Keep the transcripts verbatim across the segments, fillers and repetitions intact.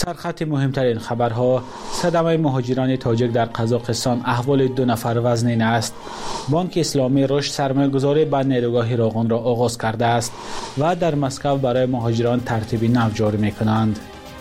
سرخط مهمترین خبرها: صدمه مهاجران تاجیک در قزاقستان، احوال دو نفر وزنین است. بانک اسلامی رشد سرمایه‌گذاری به نیروگاه راغون را آغاز کرده است و در مسکو برای مهاجران ترتیبی نو جاری می‌کنند.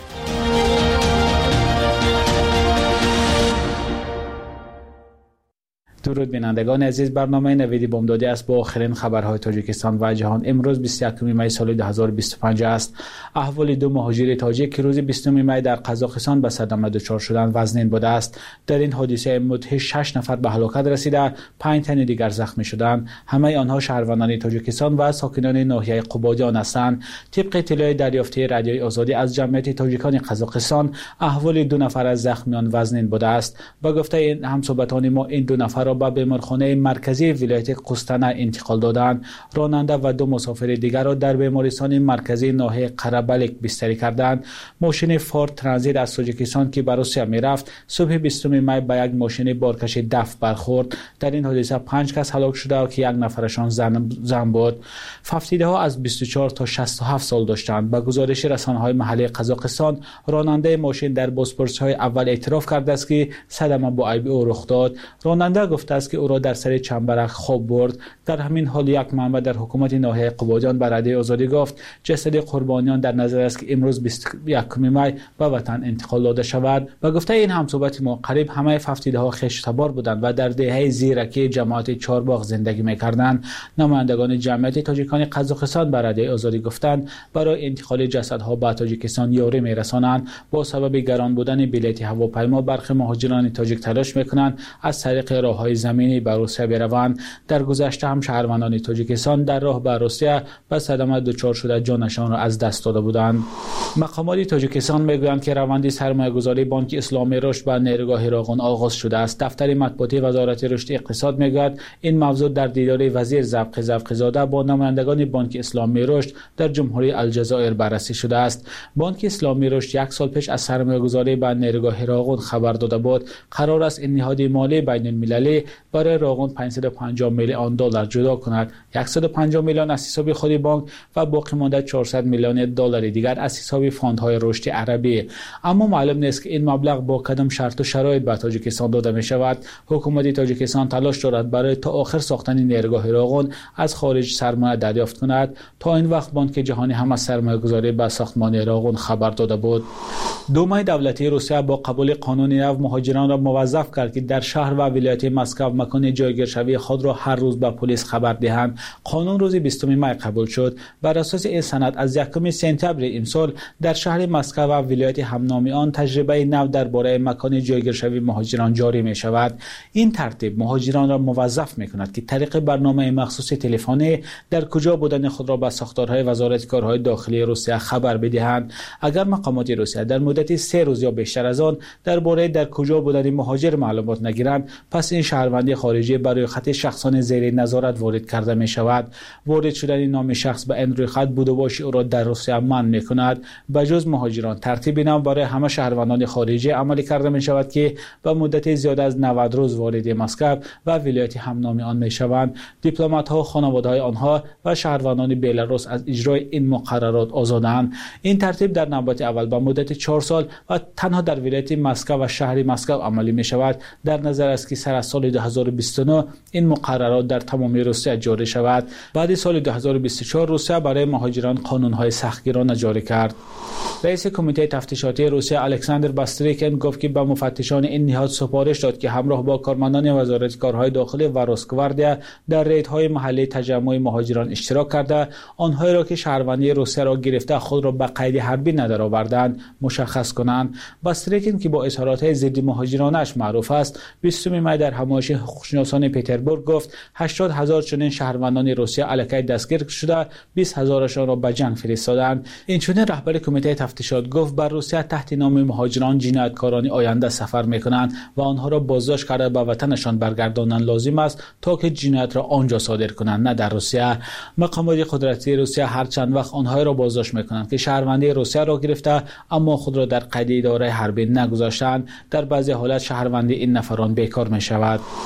درود بینندگان عزیز، برنامه نوید بامدادی است با آخرین خبرهای تاجیکستان و جهان. امروز بیست و یکم می سال دو هزار و بیست و پنج است. احوال دو مهاجر تاجیک که روز بیستم می در قزاقستان به صدمه دچار شدند وزنین بوده است. در این حادثه مدهش شش نفر به هلاکت رسیده، پنج تن دیگر زخمی شدند. همه آنها شهروندان تاجیکستان و ساکنان ناحیه قبادیان هستند. طبق اطلاع دریافتی رادیوی آزادی از جمعیت تاجیکان قزاقستان، احوال دو نفر از زخمیان وزنین بوده است. با گفته این همصحبتان ما، این دو نفر به بیمارخانه مرکزی ولایت قوستانه انتقال دادند. راننده و دو مسافر دیگر را در بیمارستان مرکزی ناحیه قره‌بلک بستری کردند. ماشین فورد ترانزیت از تاجیکستان که به روسیه میرفت صبح بیستم می به یک ماشین بارکش دف برخورد. در این حادثه پنج کس هلاک شده که یک نفرشان زن, زن بود. ففتیده ها از بیست و چهار تا شصت و هفت سال داشتند. به گزارش رسانه‌های محلی قزاقستان، راننده ماشین در بازپرسی‌های اول اعتراف کرده است که صدمه با عیب او رخ داد. راننده گفته است که او را در سر چنبرک خواب برد. در همین حال یک منبع در حکومت ناحیه قبادیان به رادیوی آزادی گفت جسد قربانیان در نظر است که امروز بیست و یکم می به وطن انتقال داده شود. و گفته این همصحبت ما، قریب همه ففتیده ها خشتبار بودند و در دهه زیرکی جماعت چهارباغ زندگی می‌کردند. نمایندگان جمعیت تاجیکان قزاقستان به رادیوی آزادی گفتند برای انتقال جسدها به تاجیکستان یاری می‌رسانند. با سبب گران بودن بلیط هواپیما، برخی مهاجران تاجیک تلاش می‌کنند از طریق راه‌های زمینی به روسیه بروند. در گذشته هم شهروندان تاجیکستان در راه به روسیه به صدمه دچار شده جانشان را از دست داده بودند. مقامات تاجیکستان میگویند که روند سرمایه‌گذاری بانک اسلامی رشد به نیروگاه راغون آغاز شده است. دفتر مطبوعاتی وزارت رشد اقتصاد میگوید این موضوع در دیدار وزیر زبق زبق‌زاده با نمایندگان بانک اسلامی رشد در جمهوری الجزایر بررسی شده است. بانک اسلامی رشد یک سال پیش از سرمایه‌گذاری به نیروگاه راغون خبر داده بود. قرار است این نهاد مالی بین‌المللی برای راغون پانصد و پنجاه میلیون دلار جدا کند. صد و پنجاه میلیون از حساب خود بانک و باقی مانده چهارصد میلیون دلار دیگر از حساب فاندهای رشد عربی. اما معلوم نیست که این مبلغ با کدام شرط و شرایط به تاجیکستان داده می شود. حکومت تاجیکستان تلاش دارد برای تا آخر ساختن نیروگاه راغون از خارج سرمایه دریافت کند. تا این وقت بانک جهانی هم از سرمایه‌گذاری به ساختمان راغون خبر داده بود. دومای دولتی روسیه با قبول قانون نو مهاجران را موظف کرد که در شهر و ولایت مسکو مکان جایگیرشوی خود را هر روز به پلیس خبر دهند. قانون روز بیستم می قبول شد. بر اساس این سند از یکم سپتامبر امسال در شهر مسکو و ولایت همنامی آن تجربه نو درباره مکان جایگیرشوی مهاجران جاری می شود. این ترتیب مهاجران را موظف می کند که طریق برنامه مخصوص تلفنی در کجا بودن خود را به ساختارهای وزارت کارهای داخلی روسیه خبر بدهند. اگر مقامات روسیه در مدت سه روز یا بیشتر از آن درباره در کجا بودن مهاجر معلومات نگیرند، پس این شهروندی خارجی برای خط شخصان زیر نظارت وارد کرده می شود. وارد شدن نام شخص به این روی خط بود و باشی او را در روسیه منع می کند. به جز مهاجران ترتیب نو برای همه شهروندان خارجی عملی کرده می شود که به مدت زیاد از نود روز وارد مسکو و ولایت همنامی آن می شوند. دیپلمات ها، خانواده های آنها و شهروندان بلاروس از اجرای این مقررات آزادند. این ترتیب در نوبت اول به مدت چهار سال و تنها در ولایت مسکو و شهر مسکو عملی می شود. در نظر است که سر از سال دو هزار و بیست و نه این مقررات در تمام روسیه جاری شود. بعد سال دو هزار و بیست و چهار روسیه برای مهاجران قانون‌های سختگیرانه جاری کرد. رئیس کمیته تفتیشاتی روسیه الکساندر باستریکن گفت که به مفتشان این نهاد سپارش داد که همراه با کارمندان وزارت کارهای داخلی و روسگواردیا در ریدهای محلی تجمع مهاجران اشتراک کرده، آنهایی را که شهروندی روسیه را گرفته خود را به قید حربی ندرآوردند مشخص کنند. باستریکن که با اظهارات ضد مهاجرانش معروف است، بیستم می در همایش حقوقشناسان پترزبورگ گفت هشتاد هزار چنین شهروندان روسیه الکی دستگیر شده، بیست هزارشان را به جنگ فرستادند. این چنین رهبر کمیته تفتیشات گفت بر روسیه تحت نام مهاجران جنایتکاران آینده سفر میکنند و آنها را بازداشت کرده به وطنشان برگرداندن لازم است تا که جنایت را آنجا صادر کنند، نه در روسیه. مقامات قدرتی روسیه هر چند وقت آنها را بازداشت میکنند که شهروندی روسیه را گرفته اما خود را در قید اداره حربی نگذاشتند. در بعضی حالات شهروندی این نفران بیکار می شود.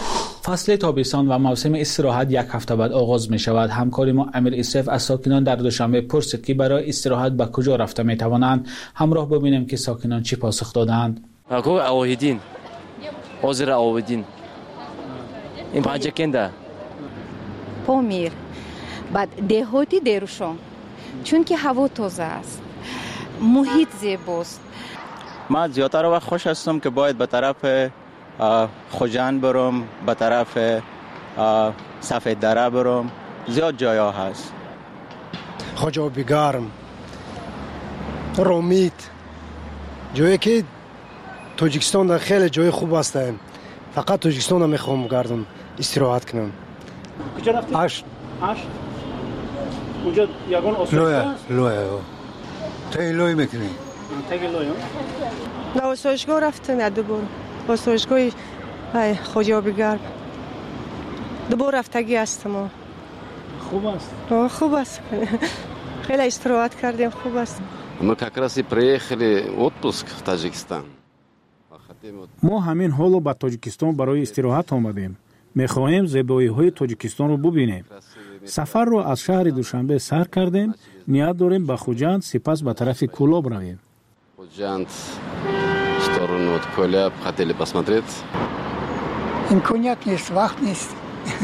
فصل تابستان و موسم استراحت یک هفته بعد آغاز می شود. همکار ما امیر اسف از ساکنان در دوشنبه پرسید که برای استراحت به کجا رفته می توانند. همراه ببینیم که ساکنان چی پاسخ دادند. اگو اوهیدین حاضر اوهیدین این پنجه کنده پامیر بعد دهاتی دروشان چون که هوا تازه است، محیط زیباست. من زیادتر وقت خوش هستم که باید به طرف خوجند برم، به طرف سفید دره برم. زیاد جایا هست. خوجا بگرم، رومید، جایی که تاجیکستان در خیلی جای خوب است. فقط تاجیکستان رو میخوام گردم استراحت کنم. کجا رفتی؟ اش اش اونجا یگان آسایشگاه است؟ لویا لویا تایی لوی میکنی؟ تایی لوی نه آسایشگاه رفتم یا دوبار آسایشگاه خوجا بگرم دوبار رفتگی هستم. خوب است؟ خوب است. خیلی استراحت کردیم. خوب است. Мы как раз и приехали в отпуск в Таджикистан. ما همین حالو به تاجیکستان برای استراحت آمدیم. میخواهیم زیبایی‌های تاجیکستان رو ببینیم. سفر رو از شهر دوشنبه سر کردیم. نیت داریم به خوجند سپس به طرف کولاب رویم. خوجند в сторону от Коляб хотели посмотреть. امکانیت نیست، وقت نیست.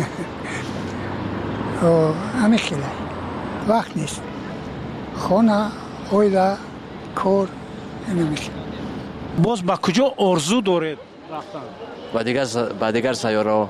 همه خیلی وقت نیست. خانه، اویده، کار نمیشه. باز با کجا آرزو دارید رفتن؟ با دیگر با دیگر سیاره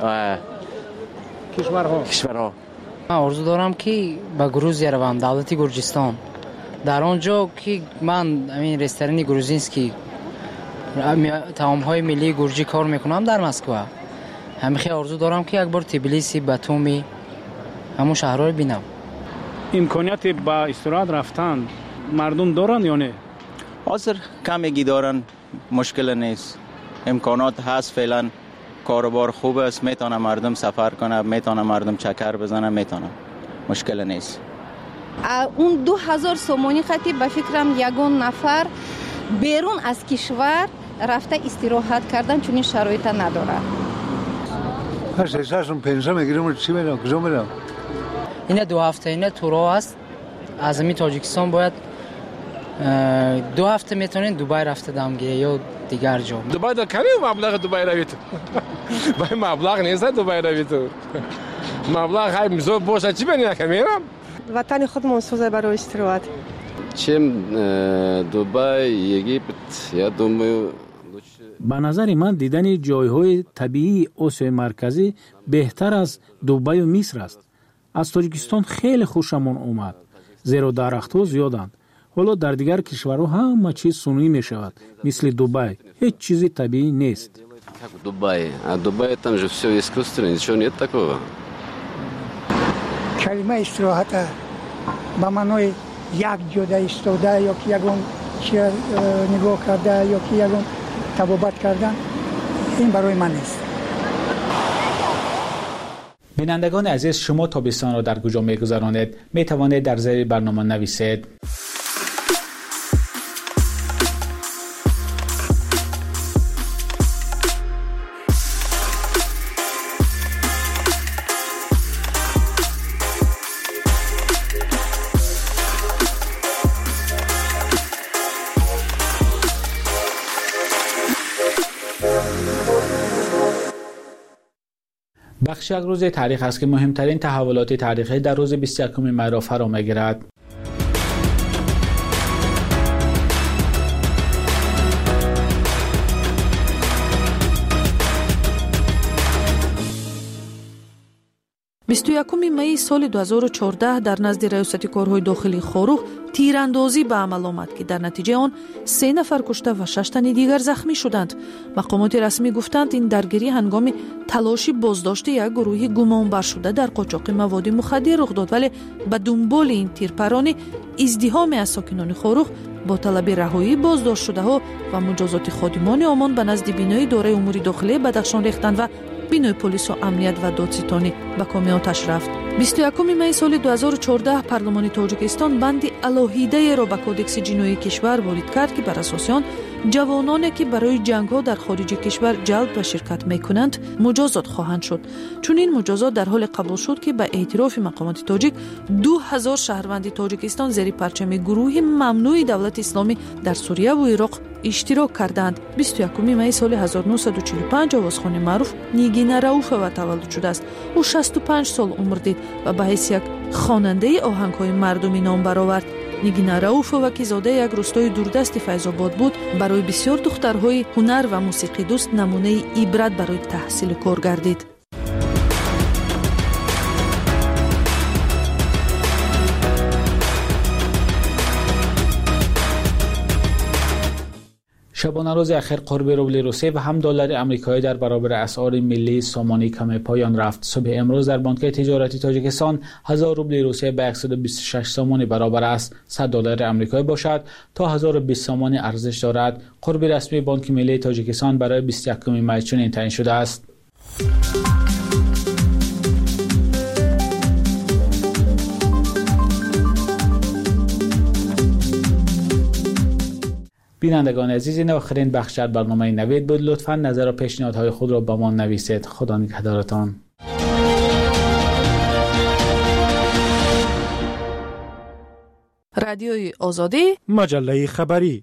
کشورها کشورها من آرزو دارم که به گروزیا روم، دولت گرجستان. در آنجا که من همین رستوران گروزینسکی طعام‌های ملی گرجی کار میکنم در مسکو. همیشه آرزو دارم که یک بار تبلیسی، باتومی، همون شهرها رو ببینم. امکانیت با استراحت رفتن مردم دارن یا نه؟ حاضر کمی دارن، مشکل نیست. امکانات هست فعلا. کاروبار خوب است، میتونه مردم سفر کنه، میتونه مردم چکر بزنه، میتونه. مشکل نیست. اون دو هزار سومانی خطی به فکرم یگان نفر بیرون از کشور رفته استراحت کردن چون این شرایط نداره. هر سیساشون پنجه میگیرم چی میرم کجا میرم؟ این دو هفته اینه تورا است. از می تاجیکستان باید دو هفته میتونین دوبای رفته دامگیه یا دیگر جا. دوبای دا کمی مبلغ دوبای روید. با مبلغ نیست دوبای روید. مبلغ های مزور باشه چی بینی نکمیرم؟ وطن خود منسوزه برای استراحت. چیم دوبای یگیپت یا دومو به نظر من دیدن جایهای طبیعی آسیای مرکزی بهتر از دبی و مصر است. از تاجیکستان خیلی خوشمون اومد. زیرا درخت‌ها زیادند. حالا در دیگر کشورها همه چیز صنعی می شود. مثل دبی هیچ چیزی طبیعی نیست. دبی، دبی там же все искусственно, ничего нет такого. کلمه استراحت با معنای یک جوده ایستاده یا که یگون چیز نگاه کرده یا که یگون طبابت کردن، این برای من نیست. بینندگان عزیز، شما تابستان را در کجا می‌گذرانید؟ می‌توانید در زیر برنامه نویسید. بخش یک روز تاریخ است که مهمترین تحولات تاریخی در روز بیست و یکم می را فرا می‌گیرد. بیست و یکم می سال دو هزار و چهارده در نزد ریاست کارهای داخلی خاروق تیراندازی به عمل آمد که در نتیجه آن سه نفر کشته و شش تن دیگر زخمی شدند. مقامات رسمی گفتند این درگیری هنگام تلاشی بازداشت یک گروه گمانبر شده در قاچاق مواد مخدر رخ داد، ولی به دنبال این تیرپرانی ازدحام از ساکنان خاروق با طلب رهایی بازداشت شده ها و مجازات خادمان آمان به نزد بینای اداره امور داخلی بدخشان ریختند و بینای پلیس و امنیت و دادستانی به کام آتش رفت. بیست و یکم می سال دو هزار و چهارده پارلمان تاجیکستان بند الهیده را به کودکس جنایی کشور وارد کرد که بر اساس آن جوانانی که برای جنگ‌ها در خارج کشور جلب و شرکت می‌کنند مجازات خواهند شد. چون این مجازات در حال قبول شد که به اعتراف مقامات تاجیک دو هزار شهروند تاجیکستان زیر پرچم گروه ممنوع دولت اسلامی در سوریه و عراق اشتراک کردند. بیست و یکم می سال هزار و نهصد و چهل و پنج آوازخوان معروف نیگینا رئوفова تولد شده است. او شصت و پنج سال عمر دید و به حیث یک خواننده آهنگ‌های مردمی نام برآورد. نیگینا رئوفова که زاده یک روستای دوردست فیض‌آباد بود، برای بسیار دخترهای هنر و موسیقی دوست نمونه عبرت برای تحصیل کار گردید. شبانه روز اخیر قرب روبل روسی و هم دلار آمریکایی در برابر اسعار ملی سامانی کم پایان رفت. صبح امروز در بانک تجارتی تاجیکستان هزار روبل روسی به صد و بیست و شش سامانی برابر است. صد دلار آمریکایی باشد تا هزار و بیست سامانی ارزش دارد. قرب رسمی بانک ملی تاجیکستان برای بیست و یکم می چنین تعیین شده است. بینندگان عزیز، این آخرین بخش در برنامه نوید بود. لطفاً نظر و پیشنهادهای خود را با ما نویسید. خدا نگهدارتان. رادیوی آزادی، مجله خبری.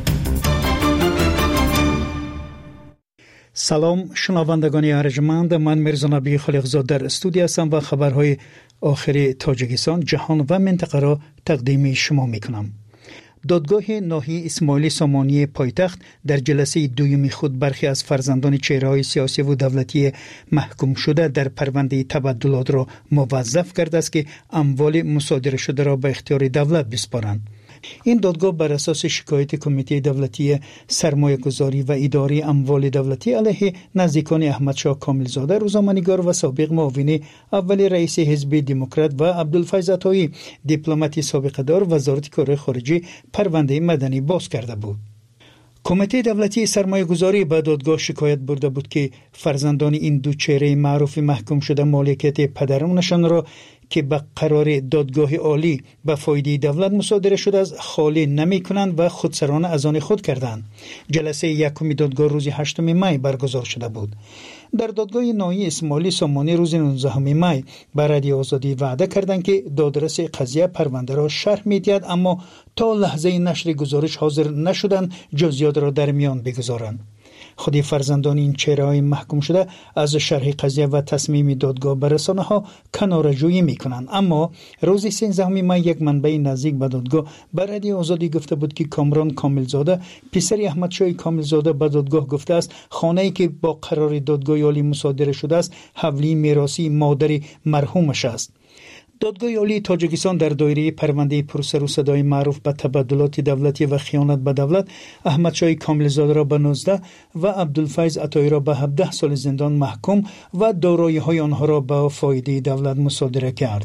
سلام شنوندگان ارجمند، من میرزا نبی خالقزاد در استودیو هستم و خبرهای آخر تاجیکستان، جهان و منطقه را تقدیم شما میکنم. دادگاه ناحیه اسماعیل سامانی پایتخت در جلسه دومی خود برخی از فرزندان چهره‌های سیاسی و دولتی محکوم شده در پرونده تبدلات را موظف کرده است که اموال مصادره شده را به اختیار دولت بسپارند. این دادگاه بر اساس شکایت کمیته دولتی سرمایه گذاری و اداره اموال دولتی علیه نزدیکان احمدشاه کاملزاده، روزنامه‌نگار و سابق معاون اول رئیس حزب دموکرات و عبدالفیض عطایی، دیپلمات سابقه دار وزارت کار خارجه، پرونده مدنی باز کرده بود. کمیته دولتی سرمایه گذاری به دادگاه شکایت برده بود که فرزندان این دو چهره معروف محکوم شده مالکیت پدرانشان را که به قرار دادگاه عالی به فایده دولت مصادره شده از خالی نمی کنند و خودسرانه از آن خود کردند. جلسه یکم دادگاه روز هشتم می برگزار شده بود. در دادگاه ناحیه اسماعیل سامانی روز نوزدهم می به رادیو آزادی وعده کردند که دادرس قضیه پرونده را شرح می‌دهد، اما تا لحظه نشر گزارش حاضر نشدند جزئیات را در میان بگذارند. خود فرزندان این چهره‌های محکوم شده از شرح قضیه و تصمیم دادگاه به رسانه‌ها کناره‌جویی می‌کنند، اما روز سیزدهم می یک منبع نزدیک به دادگاه به رادیو آزادی گفته بود که کامران کاملزاده، پسر احمدشاه کاملزاده، به دادگاه گفته است خانه‌ای که با قرار دادگاه عالی مصادره شده است حولی میراثی مادر مرحومش است. دادگاه عالی تاجیکستان در دایره پرونده پرسر و صدای معروف به تبدلات دولتی و خیانت به دولت احمدشاه کاملزاده را به نوزده و عبدالفیض عطایی را به هفده سال زندان محکوم و دارایی‌های آنها را به فایده دولت مصادره کرد.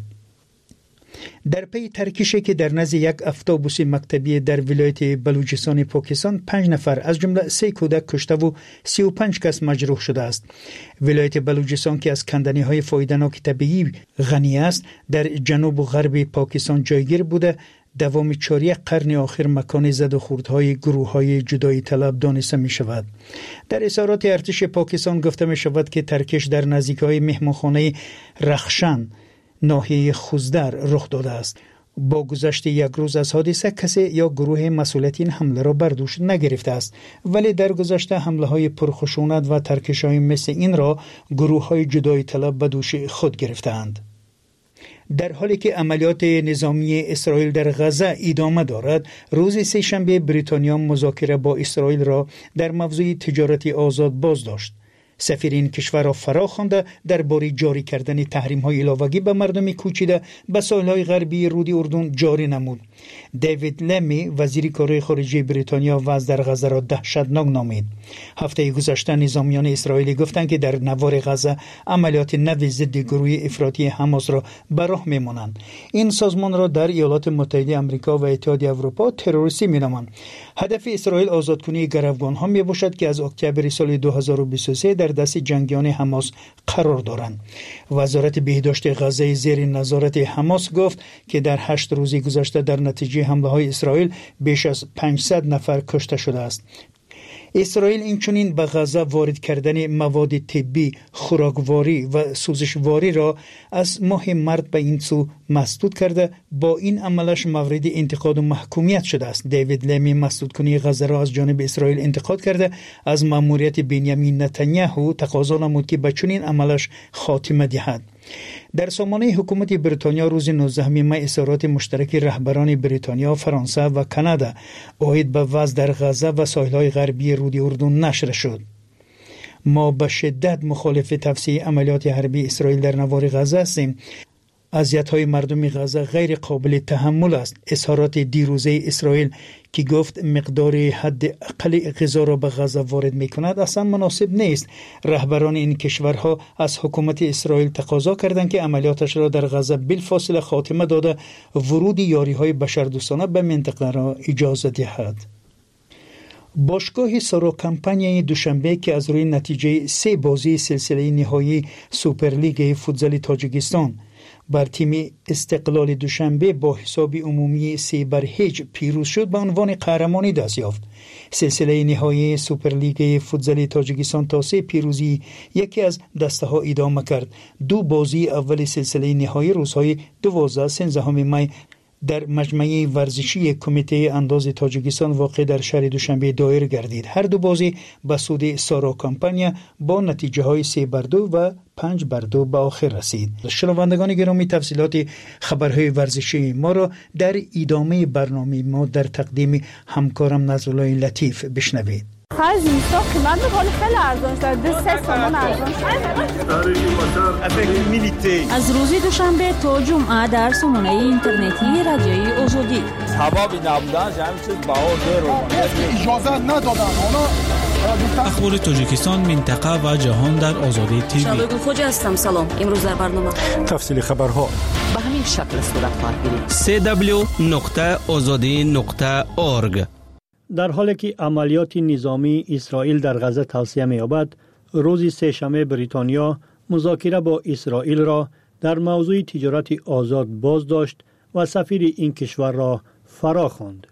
در پی ترکشی که در نزد یک اتوبوس مکتبی در ولایت بلوچستان پاکستان پنج نفر از جمله سه کودک کشته و سی و پنج کس مجروح شده است. ولایت بلوچستان که از کندنی‌های فایده‌ناک طبیعی غنی است، در جنوب و غرب پاکستان جایگیر بوده دوام چهار قرن آخر مکان زد و خوردهای گروه‌های جدایی طلب دانسته می شود. در اظهارات ارتش پاکستان گفته می شود که ترکش در نزدیکی مهمانخانه رخشن ناحیه خوزدر رخ داده است. با گذشت یک روز از حادثه کسی یا گروه مسئولیت این حمله را بر دوش نگرفته است، ولی در گذشته حمله های پرخشونت و ترکش های مثل این را گروه های جدایی طلب به دوش خود گرفتند. در حالی که عملیات نظامی اسرائیل در غزه ادامه دارد، روز سه شنبه بریتانیا مذاکره با اسرائیل را در موضوع تجارتی آزاد باز داشت. سفیر این کشور را فرا خوانده درباره جاری کردن تحریم‌های علاوه‌ای به مردم کوچیده به ساحل‌های غربی رود اردن جاری نمود. دیوید لمی وزیر کار خارجه بریتانیا وضع در غزه را دهشتناک نامید. هفته گذشته نظامیان اسرائیلی گفتند که در نوار غزه عملیات نوی ضد گروه افراطی حماس را به راه می‌مانند. این سازمان را در ایالات متحده آمریکا و اتحادیه اروپا تروریستی می‌نامند. هدف اسرائیل آزادکنی گروگان‌ها میباشد که از اکتبر سال دو هزار و بیست و سه در دست جنگیان حماس قرار دارند. وزارت بهداشت غزه زیر نظارت حماس گفت که در هشت روز گذشته در نتیجه حمله های اسرائیل بیش از پانصد نفر کشته شده است. اسرائیل اینچنین به غزه وارد کردن مواد طبی، خوراکواری و سوزشواری را از ماه مارس به این سو مسدود کرده، با این عملش مورد انتقاد و محکومیت شده است. دیوید لمی مسدود کنی غزه را از جانب اسرائیل انتقاد کرده، از مأموریت بنیامین نتانیاهو تقاضا نمود که به چنین عملش خاتمه دهد. در سامانه حکومت بریتانیا روز نوزدهم می اظهارات مشترک رهبران بریتانیا، فرانسه و کانادا عاید به وضع در غزه و ساحل‌های غربی رود اردن نشر شد. ما به شدت مخالف تفسیر عملیات حربی اسرائیل در نوار غزه هستیم. اذیت‌های مردم غزه غیر قابل تحمل است. اظهارات دیروزه اسرائیل که گفت مقدار حد اقل غذا را به غزه وارد می‌کند اصلا مناسب نیست. رهبران این کشورها از حکومت اسرائیل تقاضا کردند که عملیاتش را در غزه بالفاصله خاتمه داده ورود یاری‌های بشردوستانه به منطقه را اجازه دهد. باشگاه سارا کمپانی دوشنبه که از روی نتیجه سه بازی سلسله نهایی سوپرلیگ فوتبال تاجیکستان بر تیم استقلال دوشنبه با حساب عمومی سه بر هیچ پیروز شد، به عنوان قهرمانی دست یافت. سلسله نهایی سوپرلیگ فوتبال تاجیکستان تا سه پیروزی یکی از دسته ها ادامه کرد. دو بازی اول سلسله نهایی روزهای دوازده سیزده می در مجمع ورزشی کمیته انداز تاجیکستان واقع در شهر دوشنبه دایر گردید. هر دو بازی به سود سارا کمپانیا با نتیجه های سه بر دو و پنج بر دو به آخر رسید. شنوندگان گرامی، تفصیلات خبرهای ورزشی ما را در ادامه برنامه ما در تقدیم همکارم نظرالله لطیف بشنوید. خرج نیستا قیمت بخواد خیلی ارزان شد. دو سه سامان ارزان شد. از روز دوشنبه تا جمعه در سامانه اینترنتی رادیوی آزادی. سبب نبودن همین چیز بها زیر اجازه ندادن. اخبار تاجیکستان، منطقه و جهان در آزادی تیوی. شبگل خوجه هستم. سلام. امروز در برنامه تفصیل خبرها به همین شکل صورت خواهد گرفت. سی دبلیو نقطه آزادی نقطه اورگ. در حالی که عملیات نظامی اسرائیل در غزه توسعه می‌یابد، روز سه‌شنبه بریتانیا مذاکره با اسرائیل را در موضوع تجارت آزاد باز داشت و سفیر این کشور را فرا خواند.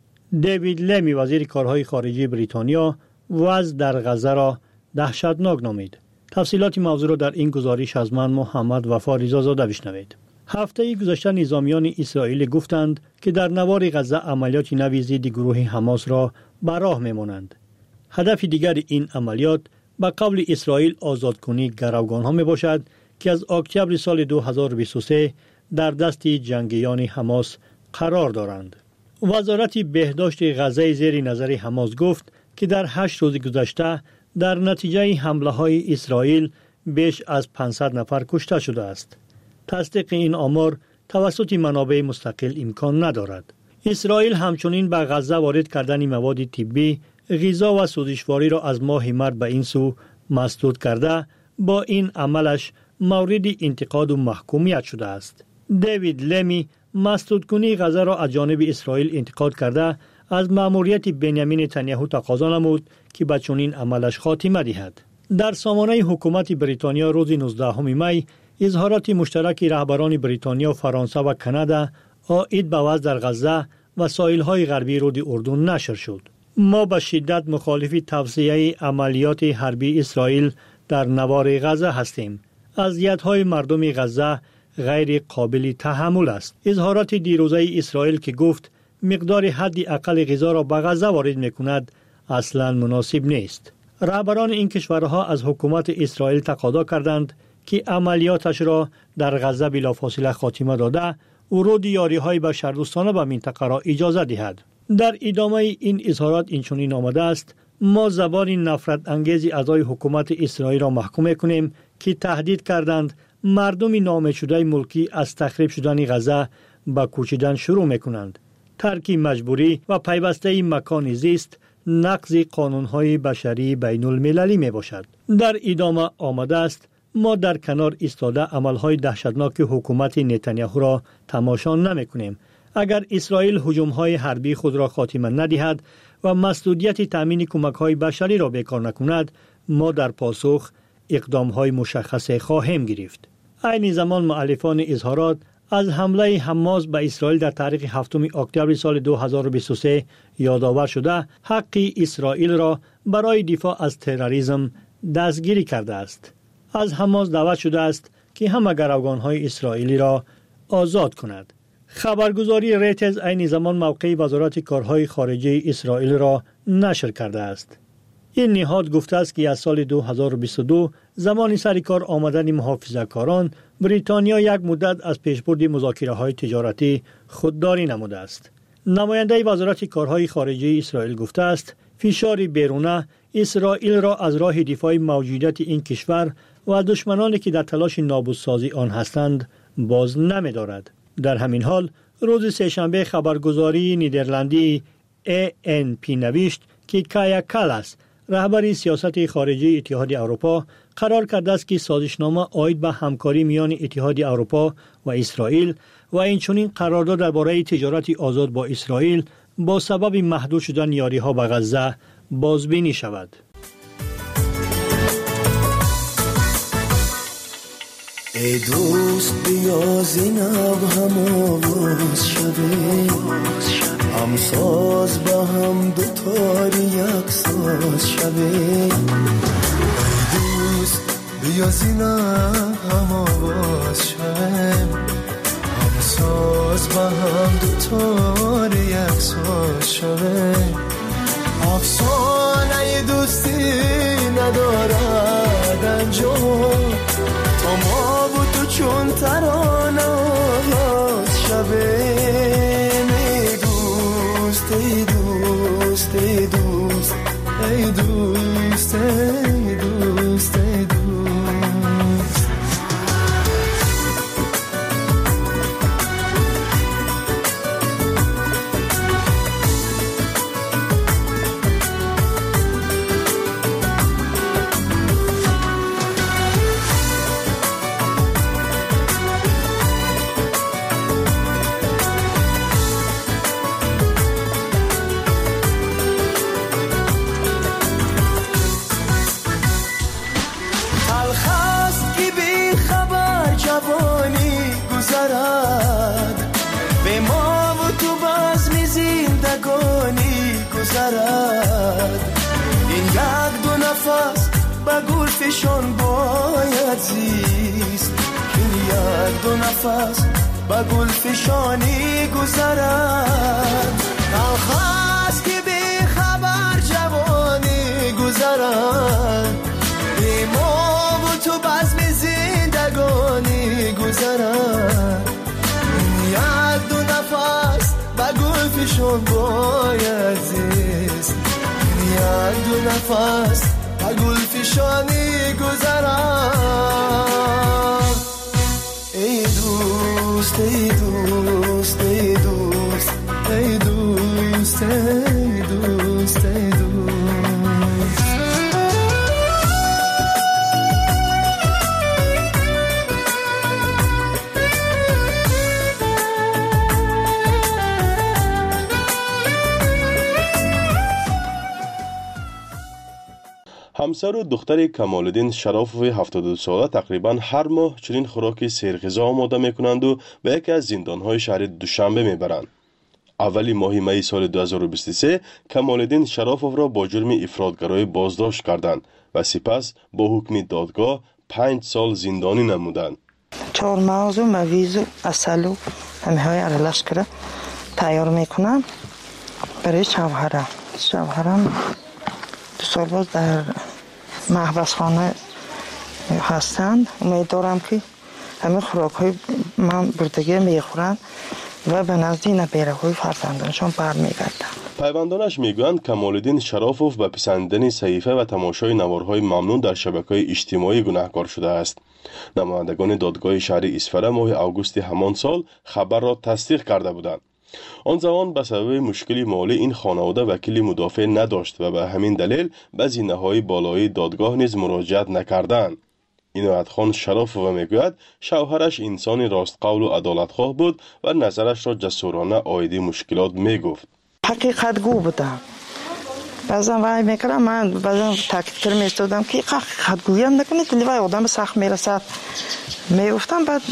دیوید لمی وزیر کارهای خارجه بریتانیا وضع در غزه را دهشتناک نامید. تفصیلات موضوع را در این گزارش از من محمد وفا رضازاده بشنوید. هفته گذشته نظامیان اسرائیل گفتند که در نوار غزه عملیات نوی ضد گروه حماس را به راه می‌مانند. هدف دیگر این عملیات به قول اسرائیل آزادکنی گروگان‌ها میباشد که از اکتبر سال دو هزار و بیست و سه در دست جنگیان حماس قرار دارند. وزارت بهداشت غزه زیر نظر حماس گفت که در هشت روز گذشته در نتیجه حمله‌های اسرائیل بیش از پانصد نفر کشته شده است. تصدیق این آمار توسط منابع مستقل امکان ندارد. اسرائیل همچنین به غزه وارد کردن مواد طبی، غذا و سوزشواری را از ماه مارس به این سو مسدود کرده، با این عملش مورد انتقاد و محکومیت شده است. دیوید لمی مسدود کنی غزه را از جانب اسرائیل انتقاد کرده، از مأموریت بنیامین نتانیاهو تقاضا نمود که به چنین عملش خاتمه دهد. در سامانه حکومت بریتانیا روز نوزدهم می اظهارات مشترک رهبران بریتانیا، فرانسه و کانادا عاید به وضع در غزه و ساحل‌های غربی رود اردن نشر شد. ما به شدت مخالف توسعه عملیات حربی اسرائیل در نوار غزه هستیم. اذیت‌های مردم غزه غیر قابل تحمل است. اظهارات دیروزه اسرائیل که گفت مقدار حد اقل غذا را به غزه وارد می‌کند اصلاً مناسب نیست. رهبران این کشورها از حکومت اسرائیل تقاضا کردند که عملیاتش را در غزه بلافاصله خاتمه داده، ورود یاری‌های بشردوستانه به منطقه را اجازه دهد. در ادامه این اظهارات اینچنین آمده است: ما زبان نفرت انگیز اعضای حکومت اسرائیل را محکوم می‌کنیم که تهدید کردند مردم ناامید شده ملکی از تخریب شدن غزه به کوچیدن شروع می‌کنند. ترک مجبوری و پیوسته مکان زیست نقض قانون‌های بشری بین المللی میباشد. در ادامه آمده است: ما در کنار ایستاده عملهای دهشتناک حکومت نتانیاهو را تماشا نمی‌کنیم. اگر اسرائیل هجوم‌های حربی خود را خاتمه ندهد و مسئولیت تامین کمک‌های بشری را بیکار نکند، ما در پاسخ اقدام‌های مشخص خواهیم گرفت. عین زمان مؤلفان اظهارات از حمله حماس به اسرائیل در تاریخ هفتم اکتبر سال دو هزار و بیست و سه یادآور شده حق اسرائیل را برای دفاع از تروریسم دستگیری کرده است. از حماس دعوت شده است که همه گروگان‌های اسرائیلی را آزاد کند. خبرگزاری ریترز عین زمان موقع وزارت کارهای خارجه اسرائیل را نشر کرده است. این نهاد گفته است که از سال دو هزار و بیست و دو زمان سر کار آمدن محافظه‌کاران بریتانیا یک مدت از پیشبرد مذاکره‌های تجارتی خودداری نموده است. نماینده وزارت کارهای خارجه اسرائیل گفته است فشار بیرونه اسرائیل را از راه دفاع موجودیت این کشور و دشمنانی که در تلاش نابودسازی آن هستند باز نمی‌دارد. در همین حال روز سه‌شنبه خبرگزاری نیدرلندی ای ان پی نوشت که کایا کالاس رهبر سیاست خارجی اتحاد اروپا قرار کرده است که سازشنامه عاید به همکاری میان اتحاد اروپا و اسرائیل و اینچنین قرارداد درباره تجارت آزاد با اسرائیل با سبب محدود شدن یاری‌ها به غزه بازبینی شود. ای دوست بیا زینب هم آواز شده هم ساز با هم دوتاری یک ساز شده. ای دوست بیا زینب هم آواز شده هم ساز با هم دوتاری یک ساز شده. افسانه دوستی ندارد انجام تا ما و تو چون ترانه آغاز شده. ای دوست ای دوست ای دوست ای دوست ای دوست ای دوست. این یک دو نفس با گل فشان باید زیست. این یک دو نفس با گل فشانی گذرد. الخاست که بی خبر جوانی گذرد. بی ما و تو بزم زندگانی گذرد. این یک دو نفس با گل فشان باید زیست. یک دو نفس گل فشانی گذرم. ای دوست ای دوست ای دوست ای دوست ای دوست ای دوست. همسر و دختر کمال‌الدین شرافوف هفتاد و دو ساله تقریبا هر ماه چنین خوراک سرغذا آماده میکنند و به یکی از زندان‌های شهر دوشنبه میبرند. اولی ماه می سال دو هزار و بیست و سه کمال‌الدین شرافوف را با جرم افراطگرایی بازداشت کردند و سپس با حکم دادگاه پنج سال زندانی نمودند. چهار موضوع مویزو اصلو همیهای ارلش کرده تیار میکنم برای شوهرم. شوهرم دو سال باز در محبس خانه هستند. امیدوارم که همه خوراک های من بردگی میخورند و به نزد نبیره های فرزندانشان برمیگردند. پیوندانش میگویند کمال‌الدین شرافوف به پسندیدن صحیفه و تماشای نوارهای ممنوع در شبکه‌های اجتماعی گناهکار شده است. نمایندگان دادگاه شهر اسفره ماه آگوست همان سال خبر را تصدیق کرده بودند. آن زمان به سبب مشکلی مالی این خانواده وکیل مدافع نداشت و به همین دلیل به زینه‌های بالایی دادگاه نیز مراجعت نکردند. عنایت خان شرافوف میگوید شوهرش انسانی راستقول و عدالتخواه بود و نظرش را جسورانه عایده مشکلات میگفت. حقیقت گو بودم. بعضا وای میکردم من بعضا تاکید میستادم که حقیقت گویم نکنید لیوای آدم سخت میرسد میگفتم. بعد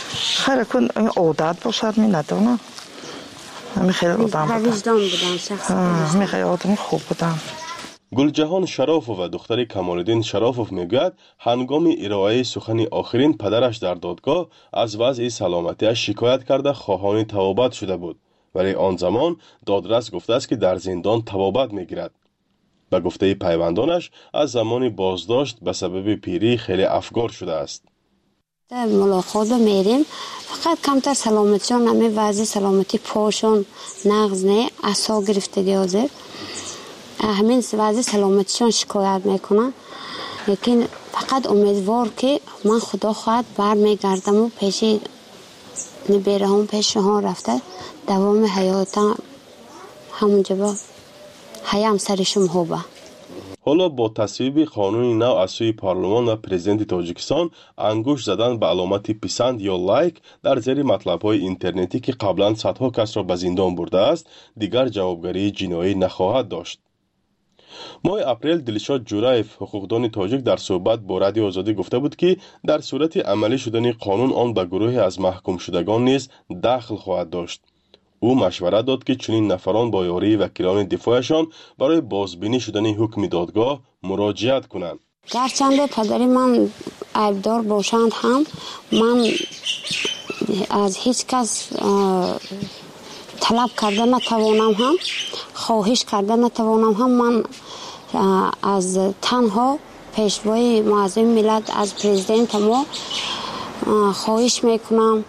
خیلی کن عادت باشد می ندانم. همین خیلی آدم بودم. وجدان بودم شخص. همین خیلی آدم خوب بودم. گلجهان شرافوف و دختر کمالالدین شرافوف میگوید هنگام ارائه سخن آخرین پدرش در دادگاه از وضع سلامتیش شکایت کرده خواهان توبت شده بود، ولی آن زمان دادرس گفته است که در زندان توبت میگیرد. به گفته پیوندانش از زمان بازداشت به سبب پیری خیلی افگار شده است. در ملاقات میریم فقط کمتر سلامتیشان نمی وضع سلامتی پاشون نغز نه عصا گرفتگی حاضر همین وضع سلامتیشان شکایت میکنن، لیکن فقط امیدوار که من خدا خواهد بر میگردم و پیش نبیره هم پیش ها رفته دوام حیاتم همونجا با حیام سرشم خوبه. حالا با تصویب قانون نو از سوی پارلمان و پرزیدنت تاجیکستان انگوش زدن به علامت پسند یا لایک در زیر مطلب‌های اینترنتی که قبلا صدها کس را به زندان برده است دیگر جوابگری جنایی نخواهد داشت. ماه اپریل دلشاد جورایف حقوقدان تاجیک در صحبت با رادیو آزادی گفته بود که در صورت عملی شدن قانون آن به گروه از محکوم شدگان نیز دخل خواهد داشت. او مشورت داد که چنین نفران با یاری وکیلان دفاعشان برای بازبینی شدن حکم دادگاه مراجعت کنند. گرچند پدری من عیبدار باشند هم من از هیچ کس طلب کرده نتوانم هم خواهش کرده نتوانم هم من از تنها پیشوای معظم ملت از پرزیدنت ما خواهش میکنم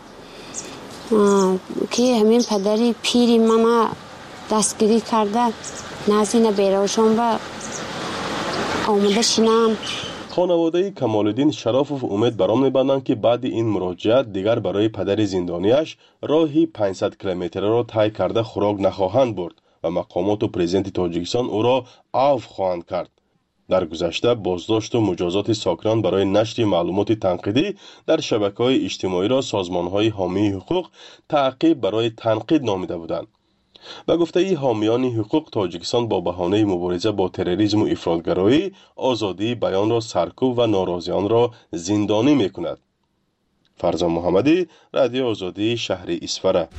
که همین پدری پیری من دستگیری کرده نزدین بیروشان و آمده شینم. خانواده کمالالدین شرافوف امید برام می‌بندند که بعد این مراجعت دیگر برای پدر زندانیش راهی پانصد کیلومتری را طی کرده خوراک نخواهند برد و مقامات و پرزیدنت تاجیکستان او را عفو خواهند کرد. در گذشته بازداشت و مجازات ساکنان برای نشر معلومات تنقیدی در شبکه‌های اجتماعی را سازمان‌های حامی حقوق تعقیب برای تنقید نامیده بودند. به گفته حامیان حقوق تاجیکستان با بهانه مبارزه با تروریسم و افراطگرایی آزادی بیان را سرکوب و ناراضیان را زندانی می‌کند. فرزان محمدی، رادیو آزادی، شهر اسفره.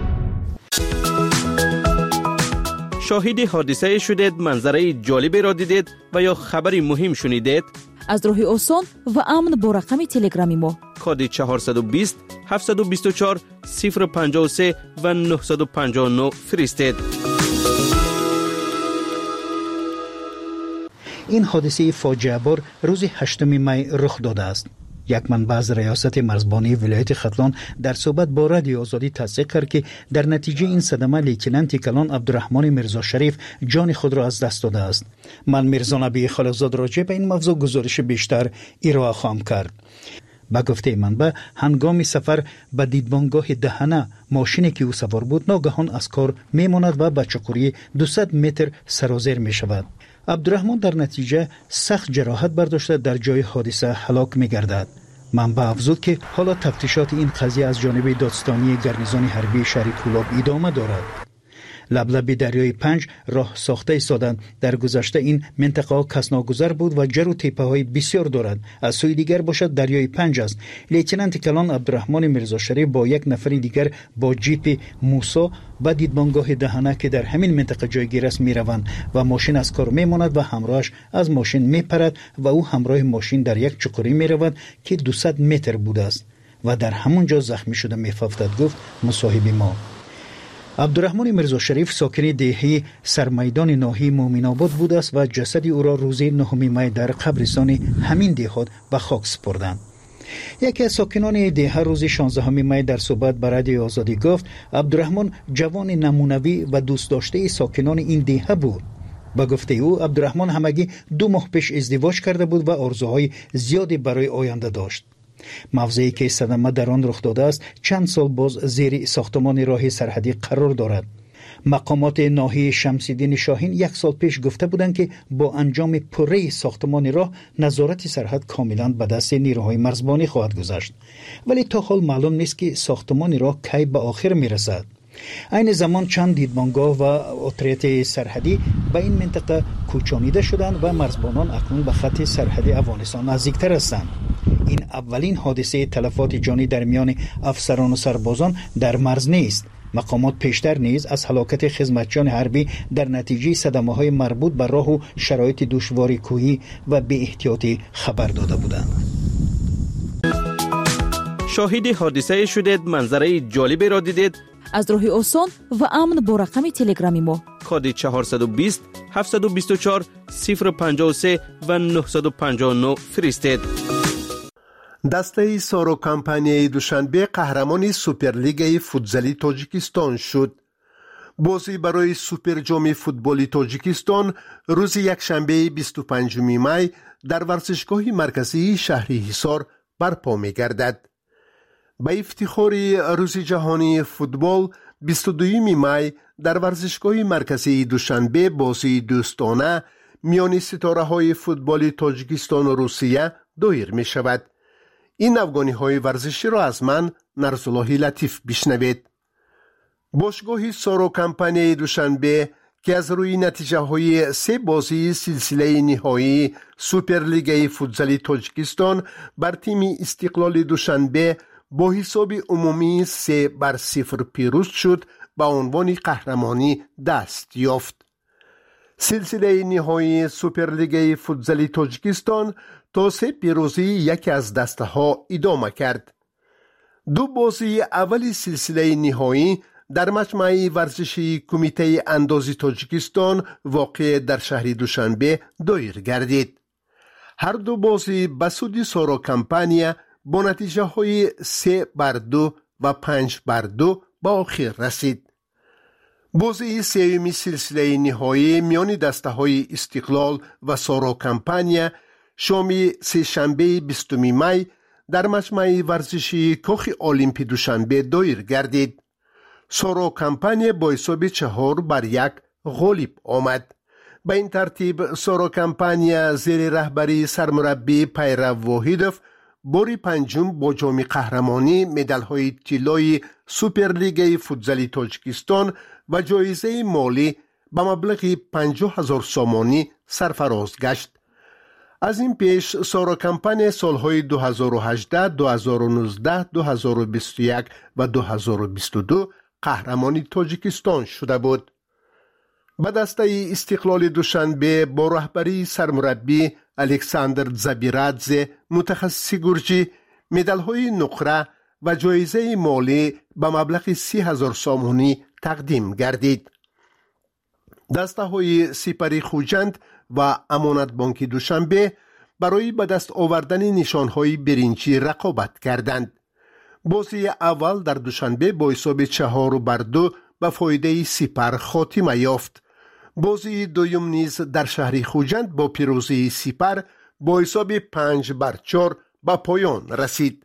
شاهد حادثه شدید، منظره جالبی را دیدید و یا خبری مهم شنیدید؟ از راه آسان و امن با رقم تلگرامی ما کد چهارصد و بیست هفتصد و بیست و چهار صفر پنجاه و سه و نهصد و پنجاه و نه فرستید. این حادثه فاجعه بار روز هشتم می رخ داده است. یک منبع از ریاست مرزبانی ولایت ختلان در صحبت با رادیو آزادی تصدیق کرد که در نتیجه این صدمه لیتنانت کلان عبدالرحمن میرزا شریف جان خود را از دست داده است. من میرزا نبی خالقزاد راجع به این موضوع گزارش بیشتر ارائه خواهم کرد. با گفته منبع هنگام سفر به دیدبانگاه دهنه ماشینی که او سوار بود ناگهان از کار میماند و به چقوری دویست متر سرازیر می شود. عبدالرحمن در نتیجه سخت جراحت برداشته در جای حادثه هلاک می گردد. منبع افزود که حالا تفتیشات این قضیه از جانب دادستانی گرنیزان حربی شهر کولاب ادامه دارد. لبلب دریای پنج راه ساخته ایستادند. در گذشته این منطقه کسناگذر بود و جر و تپه های بسیار دارد. از سوی دیگر باشد دریای پنج است. لیتنانت کلان عبدالرحمن میرزا شریف با یک نفر دیگر با جیپ موسی و دیدبانگاه دهنه که در همین منطقه جایگیر است می روند و ماشین از کار می ماند و همراهش از ماشین می پرد و او همراه ماشین در یک چقوری می رود که دویست متر بوده است و در همونجا زخمی شده می فافتد، گفت مصاحب ما. عبدالرحمن میرزا شریف ساکن دهه سرمیدان ناحیه مومن آباد بوده است و جسد او را روز نهم می در قبرستان همین دهات به خاک سپردند. یکی از ساکنان دهه روز شانزدهم می در صحبت با رادیو آزادی گفت عبدالرحمن جوان نمونوی و دوست داشته ساکنان این دهه بود. با گفته او عبدالرحمن همگی دو ماه پیش ازدواج کرده بود و آرزوهای زیادی برای آینده داشت. موضعی که صدمه در آن رخ داده است چند سال باز زیر ساختمان راه سرحدی قرار دارد. مقامات ناحیه شمس‌الدین شاهین یک سال پیش گفته بودند که با انجام پره ساختمان راه نظارت سرحد کاملا به دست نیروهای مرزبانی خواهد گذشت، ولی تا حال معلوم نیست که ساختمان راه کی به آخر میرسد. این زمان چند دیدبانگاه و اتریت سرحدی به این منطقه کوچانیده شدند و مرزبانان اکنون به خط سرحدی افغانستان نزدیکتر هستند. این اولین حادثه تلفات جانی در میان افسران و سربازان در مرز نیست. مقامات پیشتر نیز از هلاکت خدمتچیان حربی در نتیجه صدمه‌های مربوط به راه و شرایط دشوار کوهی و بی احتیاطی خبر داده بودند. شاهد حادثه شدید، منظره جالبی را دیدید؟ از راه آسان و امن با رقم تلگرامی ما کد چهارصد و بیست هفتصد و بیست و چهار صفر پنجاه و سه و نهصد و پنجاه و نه فرستید. دسته سارو کمپانی دوشنبه قهرمان سوپرلیگ فوتزالی تاجیکستان شد. بازی برای سوپر جام فوتبالی تاجیکستان روز یکشنبه بیست و پنجم می در ورزشگاه مرکزی شهر حصار برپا می گردد. به افتخار روز جهانی فوتبال بیست و دوم می در ورزشگاه مرکزی دوشنبه بازی دوستانه میان ستاره های فوتبال تاجیکستان و روسیه دایر می شود. این افغانی های ورزشی را از من نرزاللهی لطیف بشنوید. باشگاه سارو کمپانی دوشنبه که از روی نتیجه های سه بازی سلسله نهایی سوپرلیگ فوتزالی تاجیکستان بر تیم استقلال دوشنبه با حساب عمومی سه بر صفر پیروز شد، به عنوان قهرمانی دست یافت. سلسله نهایی سوپرلیگ فوتزالی تاجیکستان تا سه پیروزی یکی از دسته ها ادامه کرد. دو بازی اولی سلسله نهایی در مجمع ورزشی کمیته اندازی تاجیکستان واقع در شهر دوشنبه دایر گردید. هر دو بازی به سود سارو کمپانی با نتیجه های سه بر دو و پنج بر دو به آخر رسید. بازی سوم سلسله نهایی میان دسته های استقلال و سارو کمپانی شام سه شنبه بیستم می در مجمع ورزشی کاخ المپی دوشنبه دایر گردید. سارو کمپانی با حساب چهار بر یک غالب آمد. به این ترتیب سارو کمپانی زیر رهبری سرمربی پیرو واحدوف باری پنجم با جام قهرمانی مدال های طلای سوپرلیگ فوتزالی تاجیکستان و جایزه مالی به مبلغ پنجاه هزار سامانی سرفراز گشت. از این پیش سارو کمپانی سالهای دو هزار و هجده، دو هزار و نوزده، دو هزار و بیست و یک و دو هزار و بیست و دو قهرمانی تاجیکستان شده بود. به دسته استقلال دوشنبه با رهبری سرمربی الکساندر زبیرادزه متخصص گرجی مدال‌های نقره و جایزه مالی به مبلغ سی هزار سامانی تقدیم گردید. دسته های سپری خوجند و امانت بانک دوشنبه برای به دست آوردن نشانهای برنجی رقابت کردند. بازی اول در دوشنبه با حساب چهار بر دو به فایده سپر خاتمه یافت. بازی دوم نیز در شهر خوجند با پیروزی سپر با حساب پنج بر چهار به پایان رسید.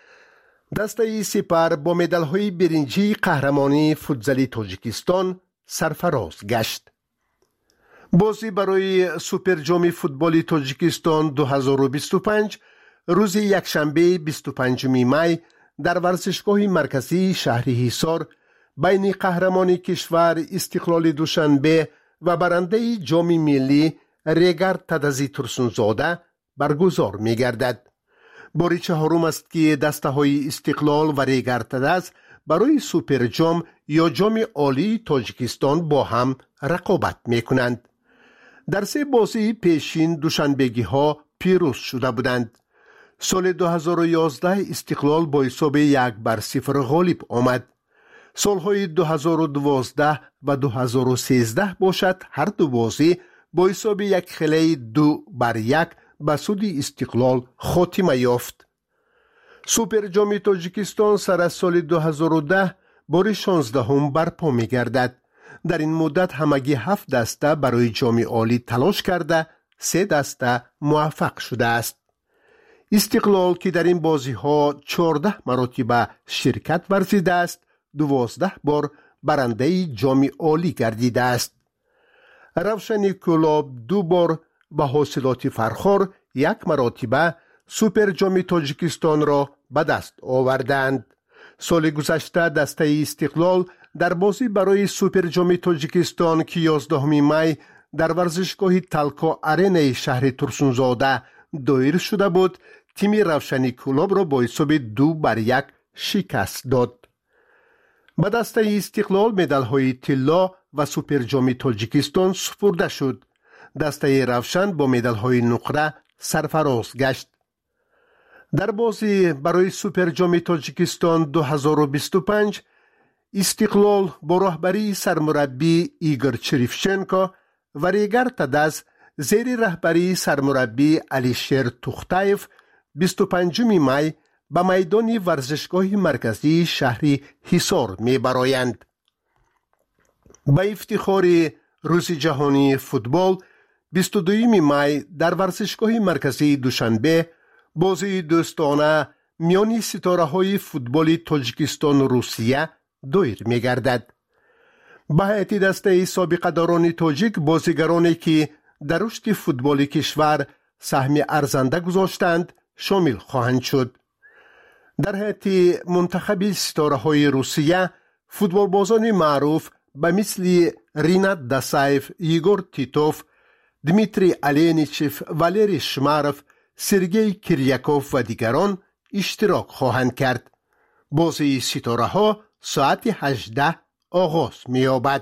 دسته سپر با مدال‌های برنجی قهرمانی فوتزالی تاجیکستان سرفراز گشت. بازی برای سوپر جام فوتبالی تاجیکستان دو هزار و بیست و پنج روز یکشنبه بیست و پنجم می در ورزشگاه مرکزی شهر حصار بین قهرمان کشور استقلال دوشنبه و برنده جام ملی ریگارد تدزی ترسونزاده برگزار می گردد. باری چهارم است که دسته های استقلال و ریگارد تدز برای سوپر جام یا جام عالی تاجیکستان با هم رقابت می کنند. در سه بازی پیشین دوشنبگی ها پیروز شده بودند. سال دو هزار و یازده استقلال با حساب یک بر صفر غالب آمد. سالهای دو هزار و دوازده و دو هزار و سیزده باشد هر دو بازی با حساب یک خلی دو بر یک به سود استقلال خاتمه یافت. سوپر جام تاجیکستان سر از سال دو هزار و ده بار شانزدهم برپا می گردد. در این مدت همگی هفت دسته برای جام عالی تلاش کرده، سه دسته موفق شده است. استقلال که در این بازی ها چهارده مراتب شرکت ورزیده است، دوازده بار برنده جام عالی گردیده است. روشن کلاب دو بار به حاصلات فرخار یک مراتبه سوپر جام تاجیکستان را به دست آوردند. سال گذشته دسته استقلال در بازی برای سوپر جام تاجیکستان که یازدهم می در ورزشگاه تلکا آرنا شهر ترسونزاده دایر شده بود تیم روشنی کلوب را با حساب دو بر یک شکست داد. به دسته استقلال مدال های طلا و سوپر جام تاجیکستان سپرده شد. دسته روشن با مدال های نقره سرفراز گشت. در بازی برای سوپر جام تاجیکستان دو هزار و بیست و پنج استقلال با رهبری سرمربی ایگور چریفچنکو و ریگر تدز زیر رهبری سرمربی علیشیر توختایف بیست و پنجم می به میدان ورزشگاه مرکزی شهر حصار می برایند. به افتخار روز جهانی فوتبال بیست و دوم می در ورزشگاه مرکزی دوشنبه بازی دوستانه میان ستاره های فوتبال تاجیکستان و روسیه دایر می گردد. به هیئت دسته سابقه داران تاجیک بازیگرانی که در رشد فوتبال کشور سهم ارزنده گذاشتند شامل خواهند شد. در هیئت منتخب ستاره های روسیه فوتبال بازان معروف به مثل رینات داسایف، ایگور تیتوف، دمیتری الینیچف، والری شمارف، سرگئی کریاکوف و دیگران اشتراک خواهند کرد. بازی ستاره ها ساعت هجده آغاز می یابد.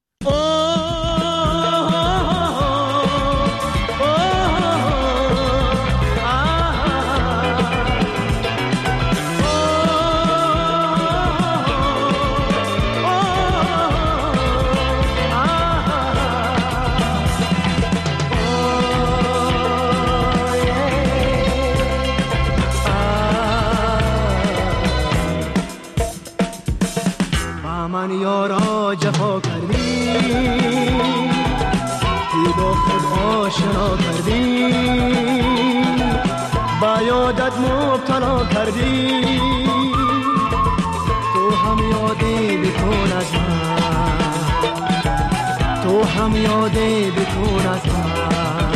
من یارا جفا کردی که با خود آشنا کردی با یادت مبتلا کردی تو هم یادی بکن از من تو هم یادی بکن از من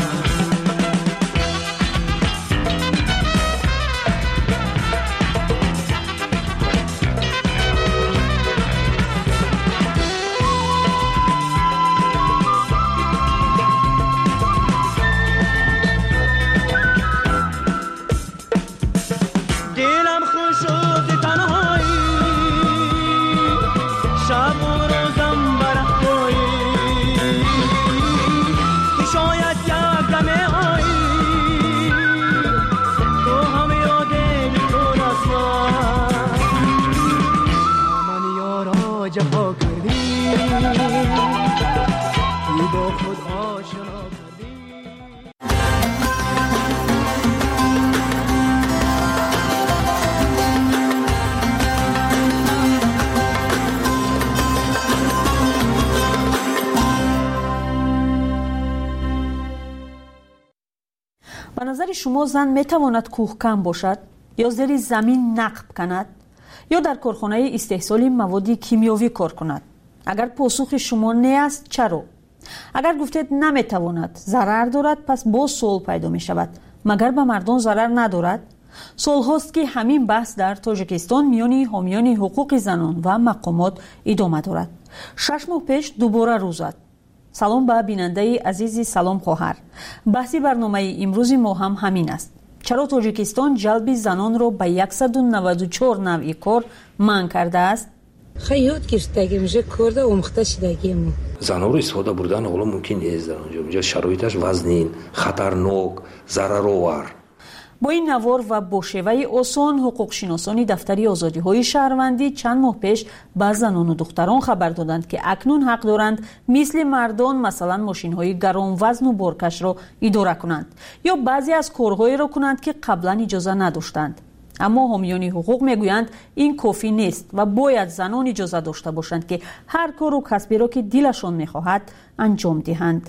به نظر شما زن میتواند کوهکن باشد یا زیر زمین نقب کند یا در کارخانه استحصال مواد کیمیاوی کار کند؟ اگر پاسخ شما نه است چرا؟ اگر گفتید نمیتواند، ضرر دارد، پس باز سوال پیدا می شود مگر به مردم ضرر ندارد؟ سال هاست که همین بحث در تاجیکستان میان حامیان حقوق زنان و مقامات ادامه دارد. شش ماه پیش دوباره روز زد. سلام به بیننده عزیزی، سلام خواهر. بحثی برنامه امروز ما هم همین است. چرا تاجیکستان جلب زنان را به صد و نود و چهار نوع کار منع کرده است؟ خیلی گرفتگی میشه کرده اومخته شدگی ما زنها رو استفاده بردن حالا ممکن نیست در اونجا اونجا شرایطش وزنین، خطرناک، ضررآور. با این نوار و با شیوه آسان حقوق شناسان دفتری آزادی های شهروندی چند ماه پیش به زنان و دختران خبر دادند که اکنون حق دارند مثل مردان مثلا ماشین های گران وزن و بارکش را اداره کنند یا بعضی از کارهایی را کنند که قبلا اجازه نداشتند. اما حامیان حقوق میگویند این کافی نیست و باید زنان اجازه داشته باشند که هر کار و کسبی را که دلشان میخواهد انجام دهند.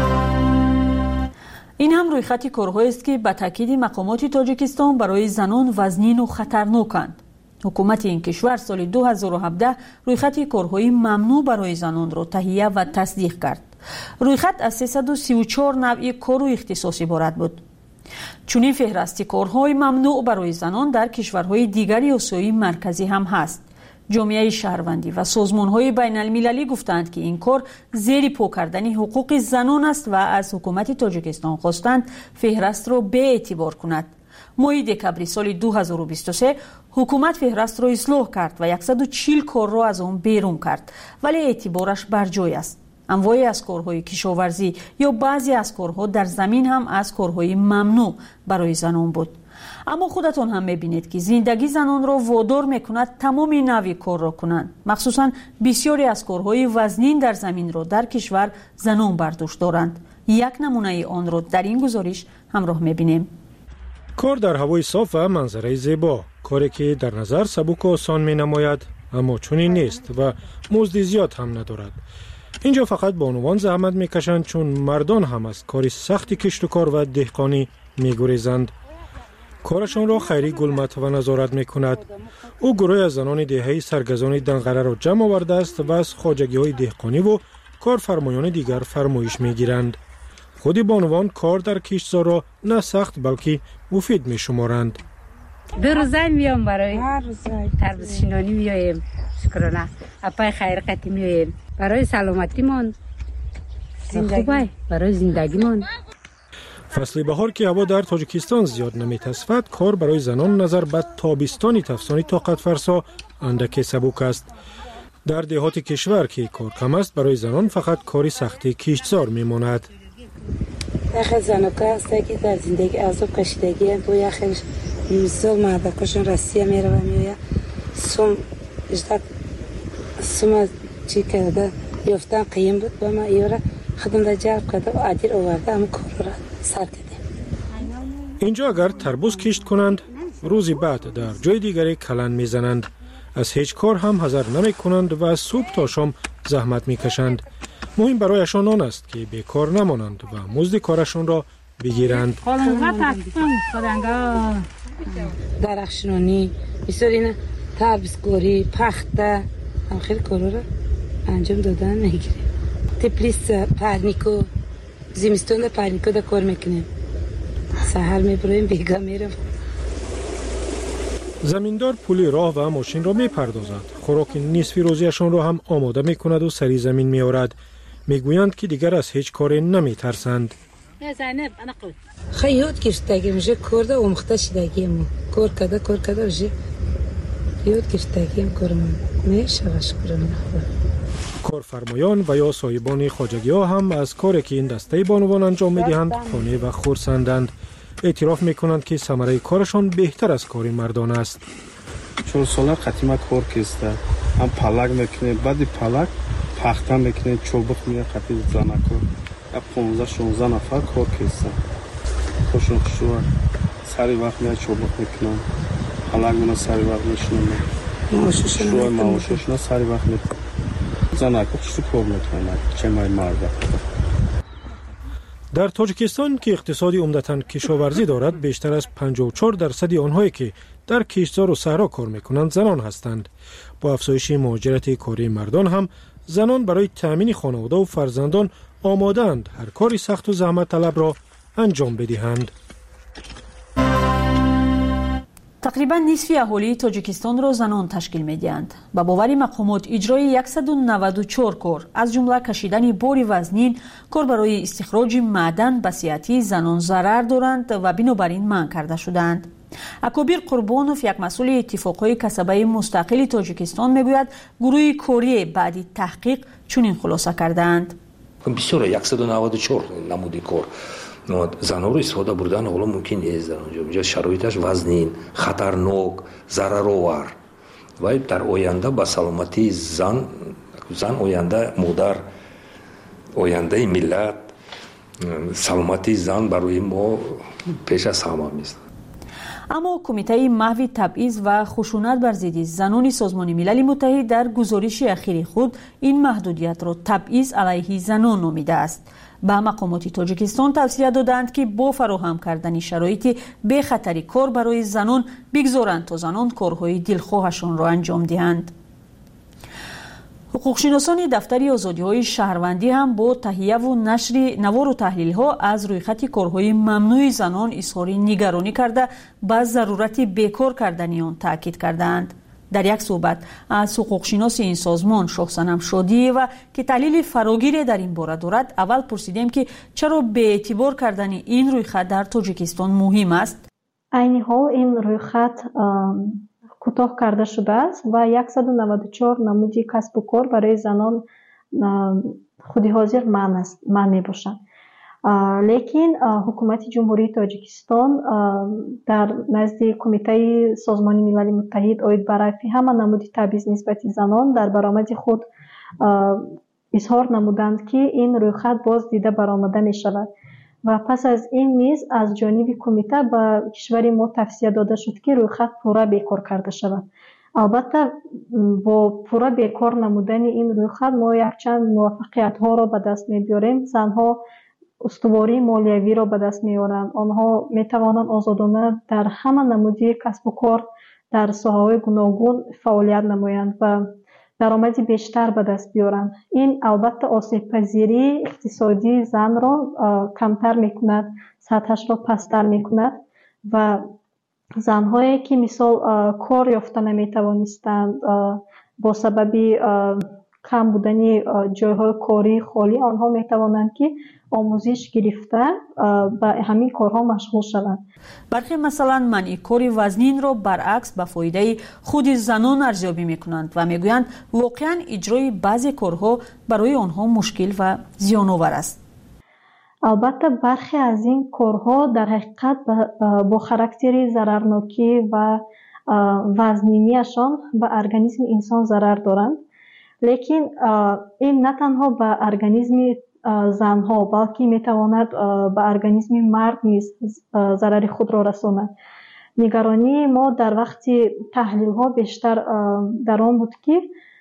این هم روی خط کارهایی است که به تاکید مقامات تاجیکستان برای زنان وزنین و خطرناکند. حکومت این کشور سال دو هزار و هفده روی خط کارهای ممنوع برای زنان را تهیه و تصدیق کرد. روی خط از سیصد و سی و چهار نوع کار و اختصاص عبارت بود. چنین فهرست کارهای ممنوع برای زنان در کشورهای دیگری آسیای مرکزی هم هست. جامعه شهروندی و سازمان‌های بین‌المللی گفتند که این کار زیر پا کردن حقوق زنان است و از حکومت تاجیکستان خواستند فهرست را به اعتبار کند. ماه دکبر سال دو هزار و بیست و سه حکومت فهرست را اصلاح کرد و صد و چهل کار را از آن بیرون کرد، ولی اعتبارش بر جای است. انواعی از کارهای کشاورزی یا بعضی از کارها در زمین هم از کارهای ممنوع برای زنان بود. اما خودتون هم میبینید که زندگی زنان را وادار میکند تمام نوع کار را کنند. مخصوصا بسیاری از کارهای وزنین در زمین را در کشور زنان بر دوش دارند. یک نمونه آن را در این گزارش همراه میبینیم. کار در هوای صاف و منظره زیبا، کاری که در نظر سبک و آسان می نماید اما چنین نیست و مزد زیاد هم ندارد. اینجا فقط بانوان زحمت میکشند چون مردان هم از کاری سخت کشت و کار و دهقانی میگریزند. کارشان را خیری گلمت و نظارت میکند. او گروه از زنان دهه‌ای سرگزان دنقره را جمع آورده است و از خواجگی های دهقانی و کارفرمایان دیگر فرمایش میگیرند. خود بانوان کار در کشتزار را نه سخت بلکه مفید میشمارند. دو روزه میام برای تربیت شینانی میایم، شکرانه اپای خیرقتی میایم برای سلامتیمون، خوبه برای زندگیمون. فصل بهار که هوا در تاجیکستان زیاد نمیتصفد، کار برای زنان نظر به تابستانی تفسانی طاقت فرسا اندک سبک است. در دهات کشور که کار کم است، برای زنان فقط کاری سختی کشتزار میماند. یخ زنکا هسته که در زندگی عذاب کشیدگی هم با یخش نیمسال مردکاشون رسیه میره و میویا سوم اجدک سوم چی کرده یافتن قیم بود با ما ایوره خودم در جرب کرده و عدیر آورده همه کار را سر کردیم. اینجا اگر تربوز کشت کنند، روزی بعد در جای دیگری کلن میزنند. از هیچ کار هم حذر نمی کنند و از صبح تا شام زحمت میکشند. مهم برایشان آن است که بیکار نمانند و مزد کارشان را بگیرند. درخشنانی، بسیار این تربیزگاری، پخته، هم خیلی کارا را انجام دادن میگیریم. تپلیس پرنیکو، زمستون در پرنیکو در کار میکنیم. سحر میبریم بیگا میرم. زمیندار پول راه و ماشین را میپردازد. خوراک نصف روزیشان را هم آماده میکند و سری زمین میآورد. میگویند که دیگر از هیچ کاری نمیترسند. خیلی یاد گرفتگی میشه کار ده اومخته شدگیم. کار کده کار کده میشه یاد گرفتگیم کارم میشه شکرانه خدا. کارفرمایان و یا صاحبان خواجگی ها هم از کاری که این دسته بانوان انجام میدهند خانه و خرسندند. اعتراف میکنند که ثمره کارشان بهتر از کار مردان است. چهار ساله قدیما کار کسته هم پلک میکنه، بعد پلک پخته میکنه، چوبک میه قطعی زنکو یک پونزده شانزده نفر کار کسته خوشون خوشو سری وقت میه چوبک میکنن، پلک مینا سری وقت میشنن، شروع معاششنا سری وقت میکنن، زنکو خوشو کار میکنن چه مای مرده. در تاجیکستان که اقتصادی عمدتاً کشاورزی دارد، بیشتر از پنجاه و چهار درصد آنهایی که در کشتزار و صحرا کار میکنند زنان هستند. با افزایش مهاجرت کاری مردان هم زنان برای تأمین خانواده و فرزندان آماده‌اند هر کاری سخت و زحمت طلب را انجام بدهند. تقریبا نصف اهالی تاجیکستان را زنان تشکیل می‌دهند. با باور مقامات اجرای صد و نود و چهار کار از جمله کشیدن بار وزنین، کار برای استخراج معدن به صحت زنان ضرر دارند و بنابراین منع کرده شدند. اکابر قربانوف، یک مسئول اتفاقهای کسبه مستقل تاجیکستان، میگوید گروه کاری بعد تحقیق چنین خلاصه کردند. بسیار صد و نود و چهار نمودی کار زنها رو استفاده بردن حالا ممکن نیست در اونجا. اینجا شرایطش وزنین، خطرناک، ضررآور و در آینده با سلامتی زن زن آینده مادر، آینده ملت، سلامتی زن برای ما پیش از همه است. اما کمیته محو تبعیض و خشونت بر ضد زنان سازمان ملل متحد در گزارش اخیر خود این محدودیت را تبعیض علیه زنان نامیده است. به مقامات تاجیکستان توصیه دادند که با فراهم کردن شرایط بی خطری کار برای زنان بگذارند تا زنان کارهای دلخواهشان را انجام دهند. حقوقشناسان دفتر آزادی‌های شهروندی هم با تهیه و نشر نوار و تحلیل‌ها از رویخط کارهای ممنوع زنان اظهار نگرانی کرده به ضرورت بیکار کردن آن تاکید کردند. در یک صحبت از حقوقشناس این سازمان شاهصنم شادی و که تحلیل فراگیری در این باره دارد، اول پرسیدیم که چرا به اعتبار کردن این رویخط در تاجیکستان مهم است. айни ҳол ин рӯйхат кӯтоҳ карда шудааст ва яксаду наваду чор намуди касбу кор барои занон худи ҳозир манъ мебошанд. лекин ҳукумати ҷумҳурии Тоҷикистон дар назди Кумитаи Созмони Милали Муттаҳид оид ба рафъи ҳама намуди табъиз нисбати занон дар баромади худ изҳор намуданд, ки ин рӯйхат боз дида баромада мешавад ва пас аз ин низ аз ҷониби кумита ба кишвари мо тавсия дода шуд, ки рӯйхат пурра бекор карда шавад. албатта бо пурра бекор намудани ин рӯйхат мо якчанд муваффақиятҳоро ба даст мебиёрем. Занҳо устувории молиявиро ба даст меоранд. онҳо метавонанд озодона дар ҳама намуди касбу кор дар соҳаҳои гуногун фаъолият намоянд ва даромади бештар ба даст биёранд. ин албатта осебпазирии иқтисодии занро камтар мекунад, сатҳашро пасттар мекунад ва занҳое ки мисол кор ёфта наметавонистанд бо сабаби кам будани ҷойҳои кории холӣ, онҳо метавонанд ки омӯзиш гирифта ба ҳамин корҳо машғул шаванд. бархе масалан манъи кори вазнинро баръакс ба фоидаи худи занон арзёбӣ мекунанд ва мегӯянд воқеан иҷрои баъзе корҳо барои онҳо мушкил ва зиёновар аст. албатта бархе аз ин корҳо дар ҳақиқат бо характери зарарнокӣ ва вазнинияшон ба организми инсон зарар доранд. лекин ин на танҳо ба организми занҳо, балки метавонад ба организми мард низ зарари худро расонад. нигаронии мо дар вақти таҳлилҳо бештар дар он буд, ки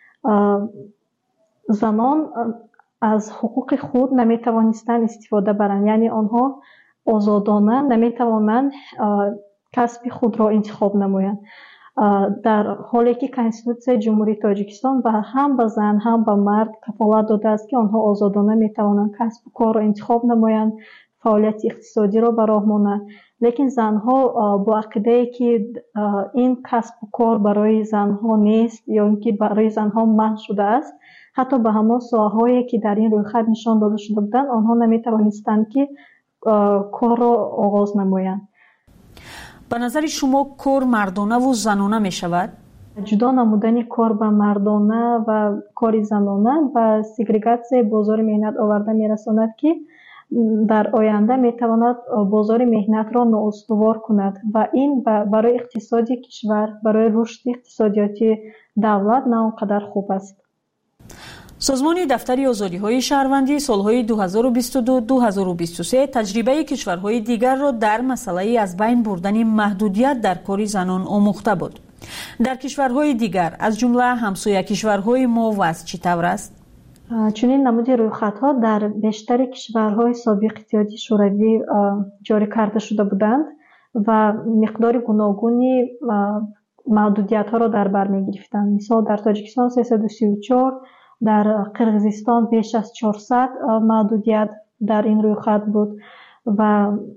занон аз ҳуқуқи худ наметавонистанд истифода баранд, яъне онҳо озодона наметавонанд касби худро интихоб намоянд. дар ҳоле ки Конститутсияи Ҷумҳурии Тоҷикистон ба ҳам ба зан, ҳам ба мард кафолат додааст, ки онҳо озодона метавонанд касбу корро интихоб намоянд, фаъолияти иқтисодиро ба роҳ монанд. лекин занҳо бо ақидае ки ин касбу кор барои занҳо нест ё ин ки барои занҳо манъ шудааст, ҳатто ба ҳамон соҳаҳое ки дар ин рӯйхат нишон дода шуда буданд, онҳо наметавонистанд ки корро оғоз намоянд. ба назари шумо кор мардонаву занона мешавад? ҷудо намудани кор ба мардона ва кори занона ба сегрегатсияи бозори меҳнат оварда мерасонад, ки дар оянда метавонад бозори меҳнатро ноустувор кунад ва ин барои иқтисоди кишвар, барои рушди иқтисодиёти давлат на он қадар хуб аст. созмони дафтари озодиҳои шаҳрвандӣ солҳои дуҳазору бисту ду - дуҳазору бисту се таҷрибаи кишварҳои дигарро дар масъалаи аз байн бурдани маҳдудият дар кори занон омӯхта буд. дар кишварҳои дигар аз ҷумла ҳамсоя кишварҳои мо вазъ чӣ тавр аст? чунин намуди рӯйхатҳо дар бештари кишварҳои собиқи иттиҳоди шӯравӣ ҷорӣ карда шуда буданд ва миқдори гуногуни маҳдудиятҳоро дар бар мегирифтанд. мисол дар Тоҷикистон сесаду сию чор, дар Қирғизистон беш аз чорсад маҳдудият дар ин рӯйхат буд ва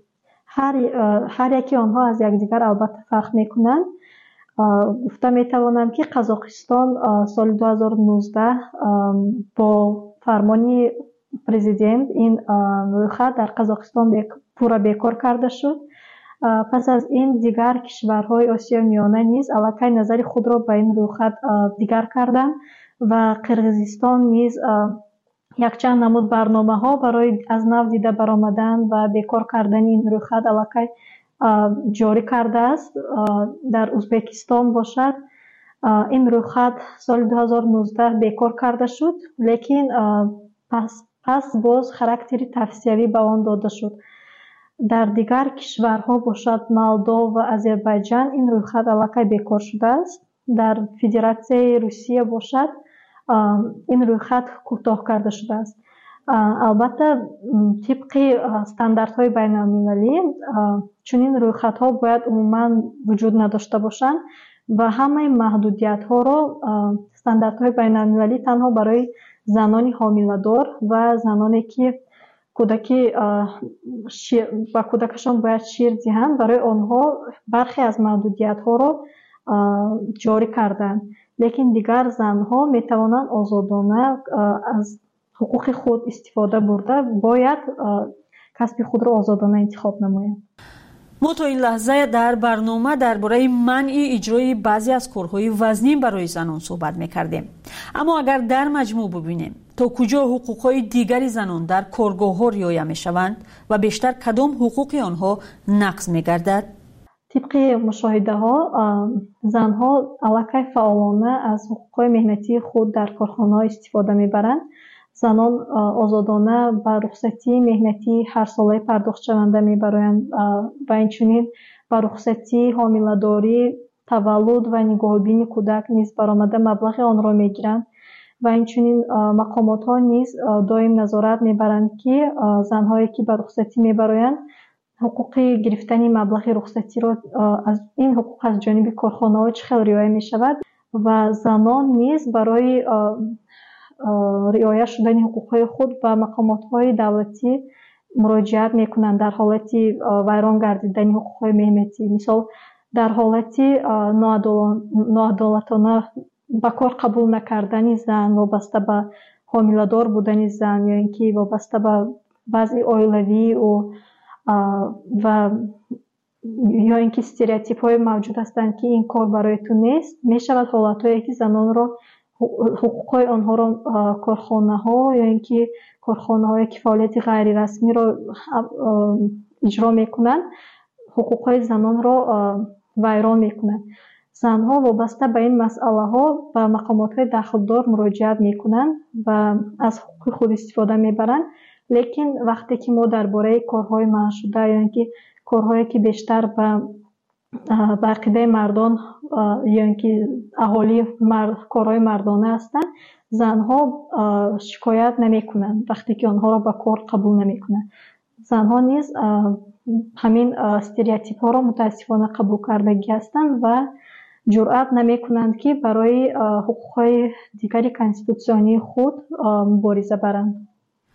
ҳар яки онҳо аз якдигар албатта фарқ мекунанд. гуфта метавонам, ки Қазоқистон соли дуҳазору нуздаҳ бо фармони президент ин рӯйхат дар Қазоқистон пурра бекор карда шуд. пас аз ин дигар кишварҳои Осиёи Миёна низ аллакай назари худро ба ин рӯйхат дигар карданд ва Қирғизистон низ якчанд намуд барномаҳо барои аз нав дида баромадан ва бекор кардани ин рӯйхат аллакай ҷорӣ кардааст. дар Узбекистон бошад, ин рӯйхат соли дуҳазору нуздаҳ бекор карда шуд, лекин пас, пас боз характери тавсиявӣ ба он дода шуд. дар дигар кишварҳо бошад, Молдов ва Озарбойҷан, ин рӯйхат аллакай бекор шудааст. дар Федератсияи Русия бошад, ин рӯйхат кӯтоҳ карда шудааст. албатта тибқи стандартҳои байналмилалӣ чунин рӯйхатҳо бояд умуман вуҷуд надошта бошанд ва ҳамаи маҳдудиятҳоро стандартҳои байналмилалӣ танҳо барои занони ҳомиладор ва заноне ки кӯдаки ба кӯдакашон бояд шир диҳанд, барои онҳо бархе аз маҳдудиятҳоро ҷорӣ карданд. лекин дигар занҳо метавонанд озодона аз ҳуқуқи худ истифода бурда бояд касби худро озодона интихоб намоянд. ما تا این لحظه در برنامه درباره منع اجرای بعضی از کارهای وزنی برای زنان صحبت می‌کردیم. اما اگر در مجموع ببینیم تا کجا حقوق‌های دیگری زنان در کارگاه‌ها رعایت می‌شوند و بیشتر کدام حقوق آنها نقض می‌گردد؟ طبق مشاهده‌ها زنها علاقه فعالانه از حقوق‌های مهنتی خود در کارخانه‌ها استفاده می‌برند. زنان آزادانه با رخصتی مهنتی هر ساله پرداخت شونده می‌برند و اینچنین با رخصتی حامله‌داری، تولد و نگاهبینی کودک نیز برآمده مبلغ آن را می‌گیرند و اینچنین مقامات‌ها نیز دائم نظارت می‌برند که زن‌هایی که به رخصتی می‌برند حقوق گرفتن مبلغ رخصتی را از این حقوق از جانب کارخانه‌ها چه خیلی رعایت می‌شود و زنان نیز برای رعایت شدن حقوق‌های خود به مقامات‌های دولتی مراجعت می‌کنند در حالت ویران گردیدن حقوق‌های مهنتی. مثال در حالت ناعدالتانه به کار قبول نکردن زن وابسته به حامله‌دار بودن زن یا اینکه وابسته به وضع عائلوی و و یا اینکه استریوتیپ‌های موجود هستند که این کار برای تو نیست، می‌شود حالت‌هایی که زنان را حقوق‌های آنها را کارخانه‌ها یا اینکه کارخانه‌های که فعالیت غیر رسمی را اجرا می‌کنند حقوق‌های زنان را ویران می‌کنند. زنها وابسته به این مسئله‌ها به مقامات‌های دخلدار مراجعت می‌کنند و از حقوق خود استفاده می‌برند. لیکن وقتی که ما درباره کارهای منع شده یا اینکه کارهایی که بیشتر به به عقیده مردان یا اینکه اهالی مرد کارهای مردانه هستند، زنها شکایت نمی‌کنند وقتی که آنها را به کار قبول نمی‌کنند. زنها نیز همین استریوتیپ‌ها را متاسفانه قبول کردگی هستند و جرأت نمی‌کنند که برای حقوق‌های دیگری کانستیتوسیونی خود مبارزه برند.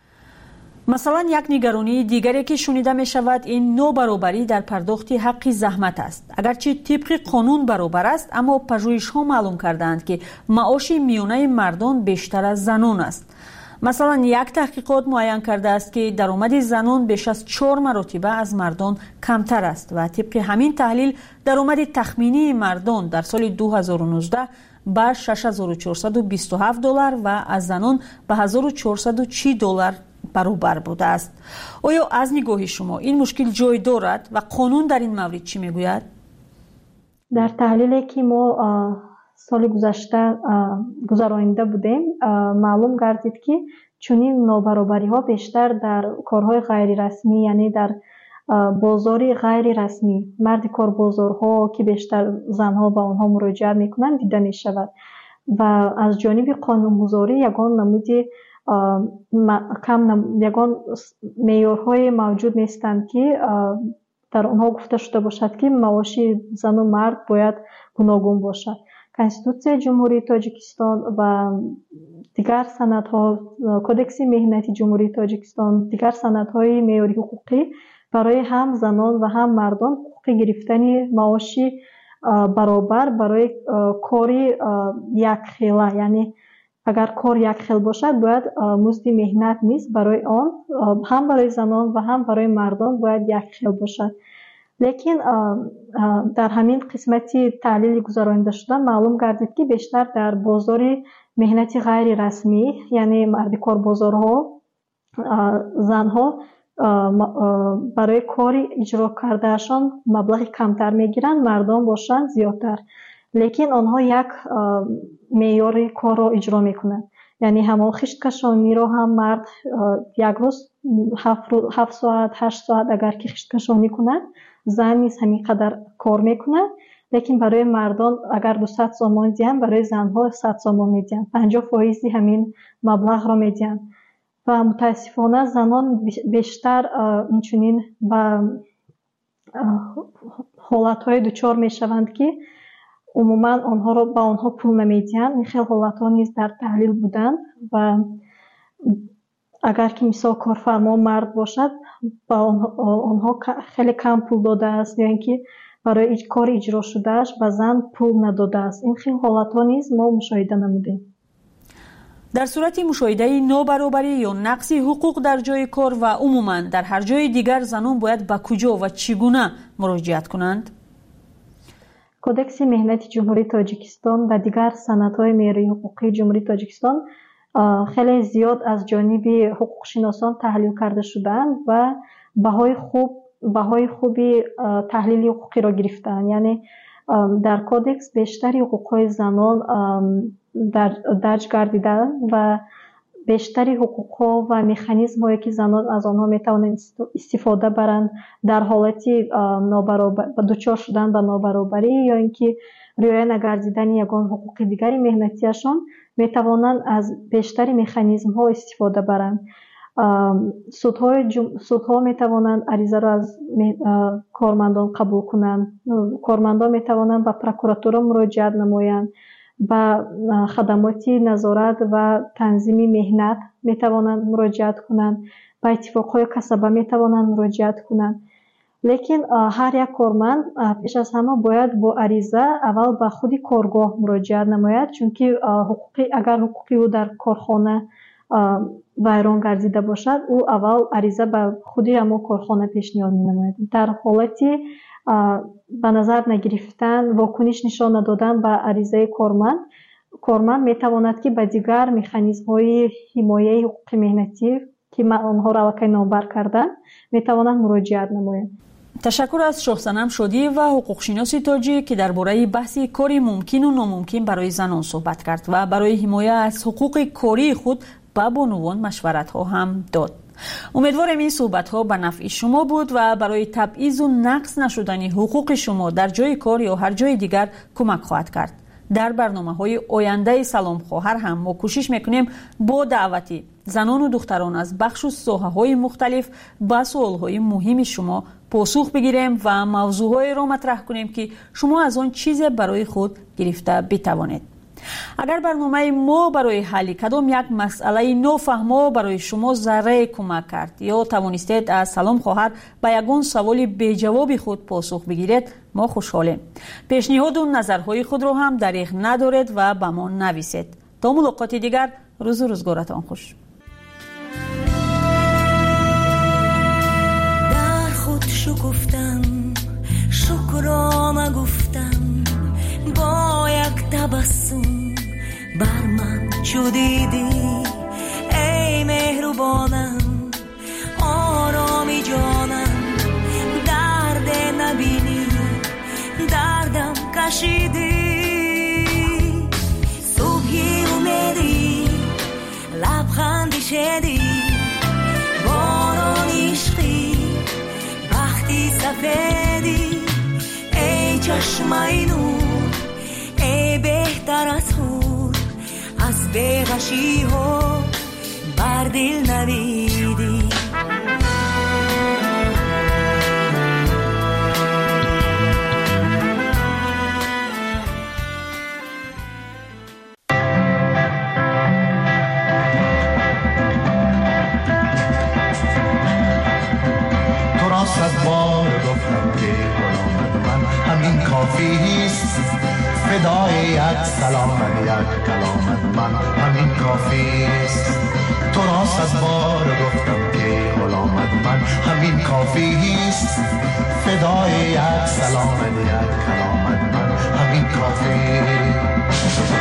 مثلا یک نگرانی دیگری که شنیده می شود این نابرابری در پرداخت حق زحمت است. اگرچه طبق قانون برابر است، اما پژوهش‌ها معلوم کردند که معاش میانه مردان بیشتر از زنان است. مثلا یک تحقیقات معین کرده است که درآمد زنان بیش از چهار مرتبه از مردان کمتر است و طبق همین تحلیل درآمد تخمینی مردان در سال دو هزار و نوزده به شش هزار و چهارصد و بیست و هفت دلار و از زنان به هزار و چهارصد و چهل دلار برابر بوده است. آیا از نگاه شما این مشکل جای دارد و قانون در این مورد چی میگوید؟ در تحلیلی که ما سال گذشته گذرانیده بودیم معلوم گردید که چنین نابرابری ها بیشتر در کارهای غیر رسمی یعنی در بازار غیر رسمی مرد کار بازارها که بیشتر زنها با آنها مراجعت میکنند دیده می شود و از جانب قانونگذاری یگان نمودی کم یگان معیارهای موجود نیستند که در آنها گفته شده باشد که معاش زن و مرد باید گوناگون باشد. کنستیتوسیون جمهوری تاجیکستان و دیگر سندها، کدکس مهنتی جمهوری تاجیکستان، دیگر سندهای معیاری حقوقی برای هم زنان و هم مردان حقوق گرفتن معاش برابر برای کاری یک خیله، یعنی اگر کار یک خیل باشد باید مزد مهنت نیست برای آن هم برای زنان و هم برای مردان باید یک خیل باشد. لیکن در همین قسمتی تحلیل گذرانیده شده معلوم گردید که بیشتر در بازار مهنت غیر رسمی یعنی مرد کار بازارها زنها برای کاری اجرا کردهشان مبلغ کمتر میگیرند، مردان باشند زیادتر، لیکن آنها یک معیار کار را اجرا میکنند. یعنی همون خشت کشانی را هم مرد یک روز هفت ساعت هشت ساعت اگر که خشت کشانی کنند، زن نیز همین قدر کار میکنه، لیکن برای مردان اگر دویست سوم میدن برای زنها صد سوم میدن، پنجاه فیصد همین مبلغ را میدن و متاسفانه زنان بیشتر اینچنین با حالتهای دچار میشوند که عموما آنها را با آنها پول نمیدن. این خیلی حالتها نیز در تحلیل بودن و اگر که مثال کارفرما مرد باشد با آنها خیلی کم پول داده است یا اینکه برای کار اجرا شدهش به زن پول نداده است. این خیلی حالتها نیز ما مشاهده نمودیم. در صورت مشاهده نابرابری یا نقص حقوق در جای کار و عموما در هر جای دیگر زنان باید به کجا و چگونه مراجعت کنند؟ کودکس مهنتی جمهوری تاجیکستان و دیگر سندهای معیاری حقوقی جمهوری تاجیکستان خیلی زیاد از جانب حقوق شناسان تحلیل کرده شدند و بهای خوب بهای خوبی تحلیل حقوقی را گرفتند. یعنی در کودکس بیشتری حقوقهای زنان در درج گردیده و بیشتری حقوقها و مکانیزم هایی که زنان از آنها می توانند استفاده برند در حالتی نابرابر دچار شدن به نابرابری یا اینکه رعایت نگردیدن یگان حقوق دیگری مهنتیشان می توانند از بیشتری مکانیزم ها استفاده برند. سودهای جم... سودها می توانند عریضه را از کارمندان قبول کنند. کارمندان می توانند به پروکراتورا مراجعت نمایند. به خدمات نظارت و تنظیم مهنت می توانند مراجعت کنند. به اتفاقهای کسبه می توانند مراجعت کنند. لیکن هر یک کارمند پیش از همه باید با عریضه اول به خود کارگاه مراجعت نماید، چون که حقوقی اگر حقوقی او در کارخانه ویران گردیده باشد او اول عریضه به خودی همون کارخانه پیشنهاد می نماید. در حالتی به نظر نگرفتن واکنش نشان ندادن به عریضه کارمند کارمند می تواند که به دیگر مکانیزم های حمایه حقوق مهنتی که آنها را واقعا نامبر کردن می توانند مراجعت نمایند. تشکر از شاهصنم شادی و حقوق شناس تاجیک که درباره بحث کاری ممکن و ناممکن برای زنان صحبت کرد و برای حمایت از حقوق کاری خود به بانوان مشورت ها هم داد. امیدوارم این صحبت ها به نفع شما بود و برای تبعیض و نقص نشدن حقوق شما در جای کار یا هر جای دیگر کمک خواهد کرد. در برنامه های آینده سلام خواهر هم ما کوشش میکنیم با دعوتی زنان و دختران از بخش و ساحه های مختلف به سوال های مهم شما پاسخ بگیریم و موضوع های را مطرح کنیم که شما از آن چیز برای خود گرفته بتوانید. اگر برنامه ما برای حل کدام یک مسئله نافهمه برای شما ذره کمک کرد یا توانستید از سلام خواهر به یگان سوال بی جواب خود پاسخ بگیرید ما خوشحالیم. پیشنهاد و نظرهای خود را هم دریغ ندارید و به ما نویسید. تا ملاقات دیگر روز و روزگارتان خوش. در خود شکفتم شکرانه گفتم با یک تبسم بر من چو دیدی ای مهربانم آرامی جانم درد نبینی دردم کشیدی صبحی امیدی لبخندی شدی باران عشقی بختی سفیدی ای چشمای نور ای بهتر از خود از بیغشی ها بر دل نویدی تو را صد بار گفتم که غلامت من همین کافیست فدای یک سلامت یک کلامت من همین کافیست تو را صد بار گفتم که غلامت من همین کافیست فدای یک سلامت یک کلامت من همین کافیست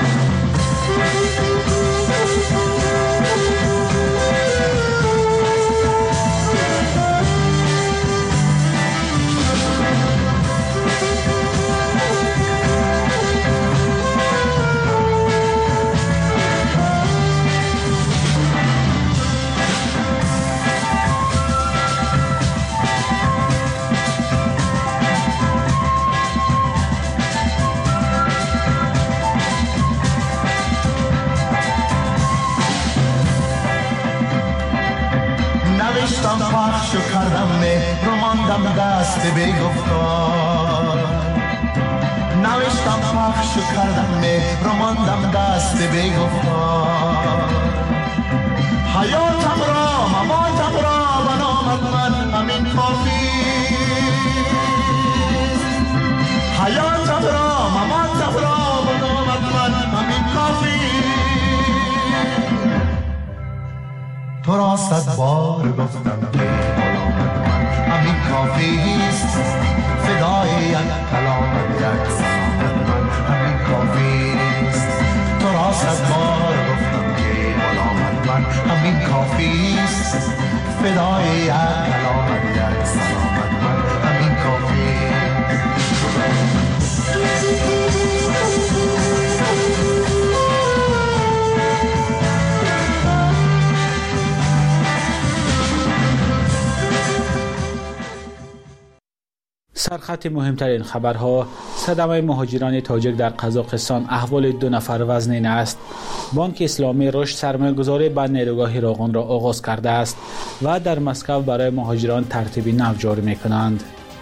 نوشتم پخش و کردم مهر رو ماندم دست بی گفتار نوشتم پخش و کردم مهر رو ماندم دست بی گفتار حیاتم را مماتم را به نامت من همین کافی حیاتم را مماتم را به نامت من همین کافی صد بار گفتم که غلامت من همین کافیست، فدای یک کلامت یک سلامت من همین کافیست. تو را صد بار گفتم که غلامت من همین کافیست، فدای یک کلامت یک سلامت من همین کافیست. سرخط مهمترین خبرها: صدمه مهاجران تاجیک در قزاقستان، احوال دو نفر وزنین است. بانک اسلامی رشد سرمایه‌گذاری به نیروگاه راغون را آغاز کرده است و در مسکو برای مهاجران ترتیبی نو جاری می‌کنند.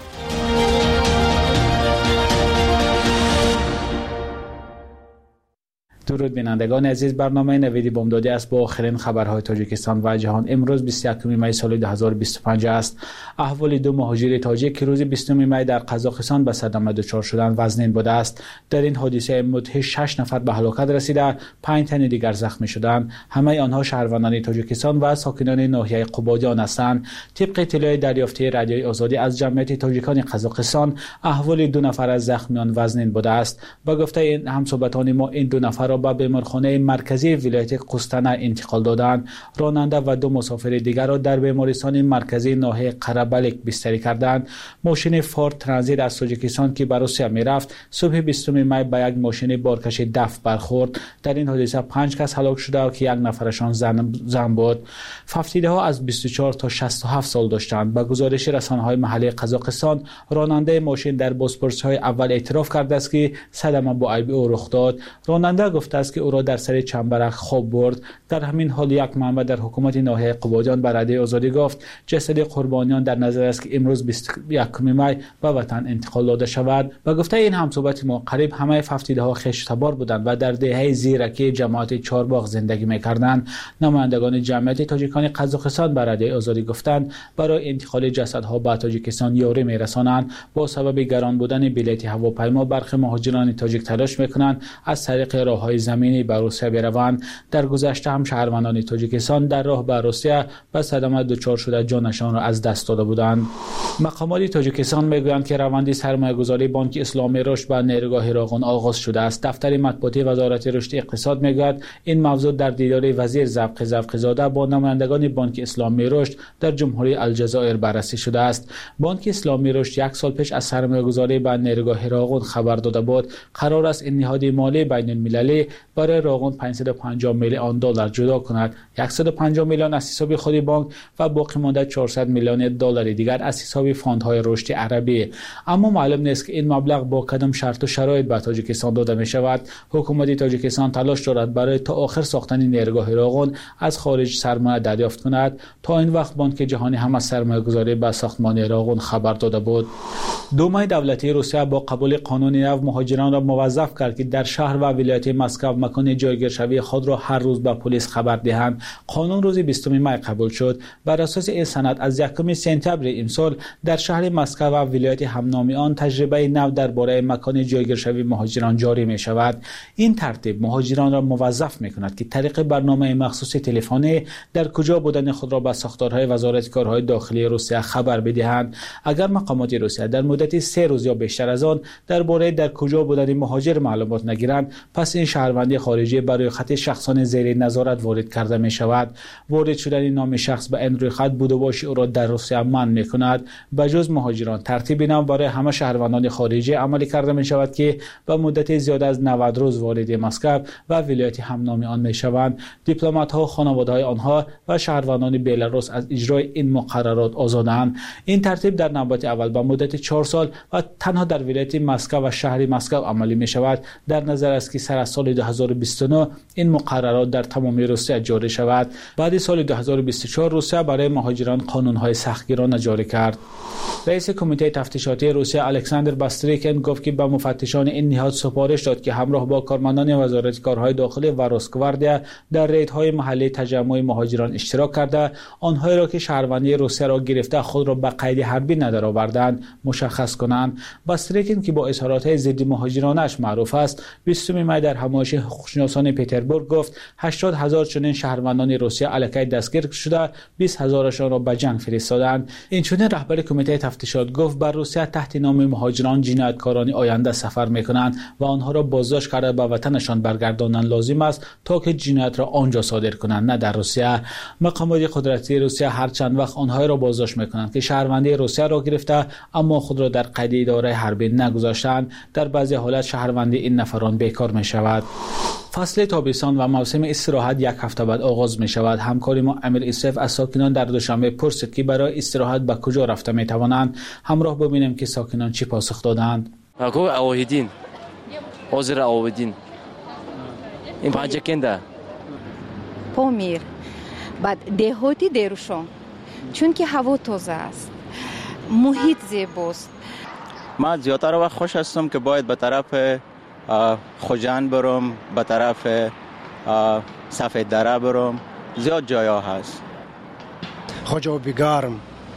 درود بینندگان عزیز، برنامه نویدی بامدادی است با آخرین خبرهای تاجیکستان و جهان. امروز بیست و یکم می سال دو هزار و بیست و پنج است. احوال دو مهاجر تاجیک که روز بیستم می در قزاقستان به صدمه دچار شدند وزنین بوده است. در این حادثه مدهش شش نفر به هلاکت رسیده، پنج تن دیگر زخمی شدند. همه آنها شهروندان تاجیکستان و ساکنان ناحیه قبادیان هستند. طبق اطلاع دریافتی رادیوی آزادی از جمعیت تاجیکان قزاقستان، احوال دو نفر از زخمیان وزنین بوده است. با گفته این همصحبتان ما، این دو نفر به بیمارخانه مرکزی ولایت قوستانه انتقال دادند. راننده و دو مسافر دیگر را در بیمارستان مرکزی ناحیه قره‌بلک بستری کردند. ماشین فورد ترانزیت از تاجیکستان که به روسیه میرفت، صبح بیستم می به یک ماشین بارکش دفع برخورد. در این حادثه پنج کس هلاک شده و که یک نفرشان زن, زن بود. ففتیده ها از بیست و چهار تا شصت و هفت سال داشتند. به گزارش رسانه‌های محلی قزاقستان، راننده ماشین در بازپرسی‌های اول اعتراف کرده است که صدمه با عیب او رخ داد. راننده گفته است که او را در سر چنبرک خواب برد. در همین حال یک منبع در حکومت ناحیه قبادیان به رادیوی آزادی گفت جسد قربانیان در نظر است که امروز بیست و یکم می به وطن انتقال داده شود. و گفته این همصحبت ما قریب همه ففتیده ها خشتبار بودند و در دهه زیرکی جماعت چهارباغ زندگی می‌کردند. نمایندگان جمعیت تاجیکان قزاقستان به رادیوی آزادی گفتند برای انتقال جسدها به تاجیکستان یاری می‌رسانند. با سبب گران بودن بلیط هواپیما، برخی مهاجران تاجیک تلاش می‌کنند از طریق راه‌های زمینی به روسیه بروند. در گذشته هم شهروندان تاجیکستان در راه به روسیه به صدمه دچار شده جانشان را از دست داده بودند. مقامات تاجیکستان میگویند که روند سرمایه‌گذاری بانک اسلامی رشد به نیروگاه راغون آغاز شده است. دفتر مطبوعاتی وزارت رشد اقتصاد میگوید این موضوع در دیدار وزیر زبق زبق‌زاده با نمایندگان بانک اسلامی رشد در جمهوری الجزایر بررسی شده است. بانک اسلامی رشد یک سال پیش از سرمایه‌گذاری به نیروگاه راغون خبر داده بود. قرار است این نهاد مالی بین‌المللی برای راغون پانصد و پنجاه میلیون دلار جدا کند. صد و پنجاه میلیون از حساب خود بانک و باقی مانده چهارصد میلیون دلار دیگر از حساب فاندهای رشد عربی. اما معلوم نیست که این مبلغ با کدام شرط و شرایط به تاجیکستان داده می شود. حکومت تاجیکستان تلاش دارد برای تا آخر ساختن نیروگاه راغون از خارج سرمایه دریافت کند. تا این وقت بانک جهانی هم از سرمایه‌گذاری به ساختمان راغون خبر داده بود. دومای دولتی روسیه با قبول قانون نو مهاجران را موظف کرد که در شهر و ولایت مسکو مکان جایگیرشوی خود را هر روز به پلیس خبر دهند. قانون روز بیستم می قبول شد. بر اساس این سند از یکم سپتامبر امسال در شهر مسکو و ولایت همنامی آن تجربه نو درباره مکان جایگیرشوی مهاجران جاری می شود. این ترتیب مهاجران را موظف می کند که طریق برنامه مخصوص تلفنی در کجا بودن خود را به ساختارهای وزارت کارهای داخلی روسیه خبر بدهند. اگر مقامات روسیه در مدت سه روز یا بیشتر از آن درباره در کجا بودن مهاجر معلومات نگیرند، پس این شهروندی خارجی برای خط شخصان زیر نظارت وارد کرده می شود. وارد شدن نام شخص به این روی خط بود و باشی او را در روسیه منع می کند. بجز مهاجران ترتیب نو برای همه شهروندان خارجی عملی کرده می شود که به مدت زیاد از نود روز وارد مسکو و ولایت همنامی آن می شوند. دیپلمات ها، خانواده های آنها و شهروندان بلاروس از اجرای این مقررات آزادند. این ترتیب در نوبت اول به مدت چهار سال و تنها در ولایت مسکو و شهر مسکو عملی می شود. در نظر است که سر از سال دو هزار و بیست و نه این مقررات در تمام روسیه جاری شود. بعد سال دو هزار و بیست و چهار روسیه برای مهاجران قانون‌های سختگیرانه جاری کرد. رئیس کمیته تفتیشاتی روسیه الکساندر باستریکن گفت که به مفتشان این نهاد سپارش داد که همراه با کارمندان وزارت کارهای داخلی و روسگواردیا در ریدهای محلی تجمع مهاجران اشتراک کرده، آنهایی را که شهروندی روسیه را گرفته خود را به قید حربی ندرآوردند مشخص مشخص کنند. باستریکین که با اظهارات ضد مهاجرانش معروف است، بیستم می در همایش حقوقشناسان پتربورگ گفت هشتاد هزار چنین شهروندان روسیه علیه دستگیر شده، بیست هزارشان را به جنگ فرستادند. این چنین رهبر کمیته تفتیشات گفت بر روسیه تحت نام مهاجران جنایتکاران آینده سفر میکنند و آنها را بازداشت کرده به وطنشان برگرداندن لازم است تا که جنایت را آنجا صادر کنند، نه در روسیه. مقامات قدرتی روسیه هر چند وقت آنها را بازداشت میکنند که شهروندی روسیه را گرفته اما خود را در قید اداره حربی نگذاشتند. در بعضی حالات شهروندی این نفران بیکار می شود. فصل تابستان و موسم استراحت یک هفته بعد آغاز می شود. همکار ما امیر اسف از ساکنان در دوشنبه پرسید که برای استراحت به کجا رفته می توانند. همراه ببینیم که ساکنان چی پاسخ دادند. اگه اوهیدین حاضر اوهیدین این پنجه کنده پامیر بعد دهاتی دیروشان چون که هوا تازه است، محیط زیباست. من زیادتر وقت خوش هستم که باید به طرف خوجند برم، به طرف سفید دره برم، زیاد جایا هست. خوجا بیگرم،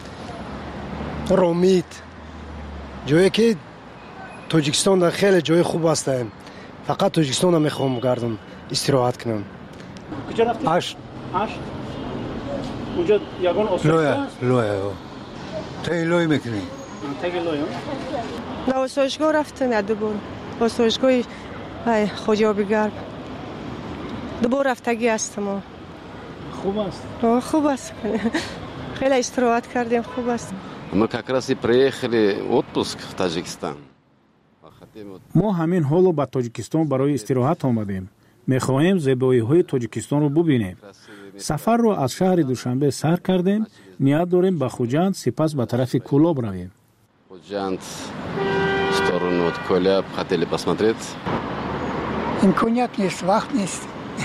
رومید، جایی که تاجیکستان در خیلی جای خوب است. فقط تاجیکستان هم میخوام گردم استراحت کنم. کجا رفتی؟ هشت. هشت؟ اونجا یگان آسایشگاه است؟ لویه، لویه. تایی لوی میکنی؟ تایی لوی نه آسایشگاه رفتم یا دوبار. آسایشگاه خوجا بیگرم. دوبار رفتگی هستم. خوب است؟ خوب است. خیلی استراحت کردیم، خوب است. Мы как раз и приехали в отпуск в Таджикистан. ما همین حالو به تاجیکستان برای استراحت آمدیم. میخواهیم زیبایی‌های تاجیکستان رو ببینیم. سفر رو از شهر دوشنبه سر کردیم. نیت داریم به خوجند سپس به طرف کولاب رویم. خوجند в сторону Коляб хотели посмотреть. امکانیت نیست، وقت نیست.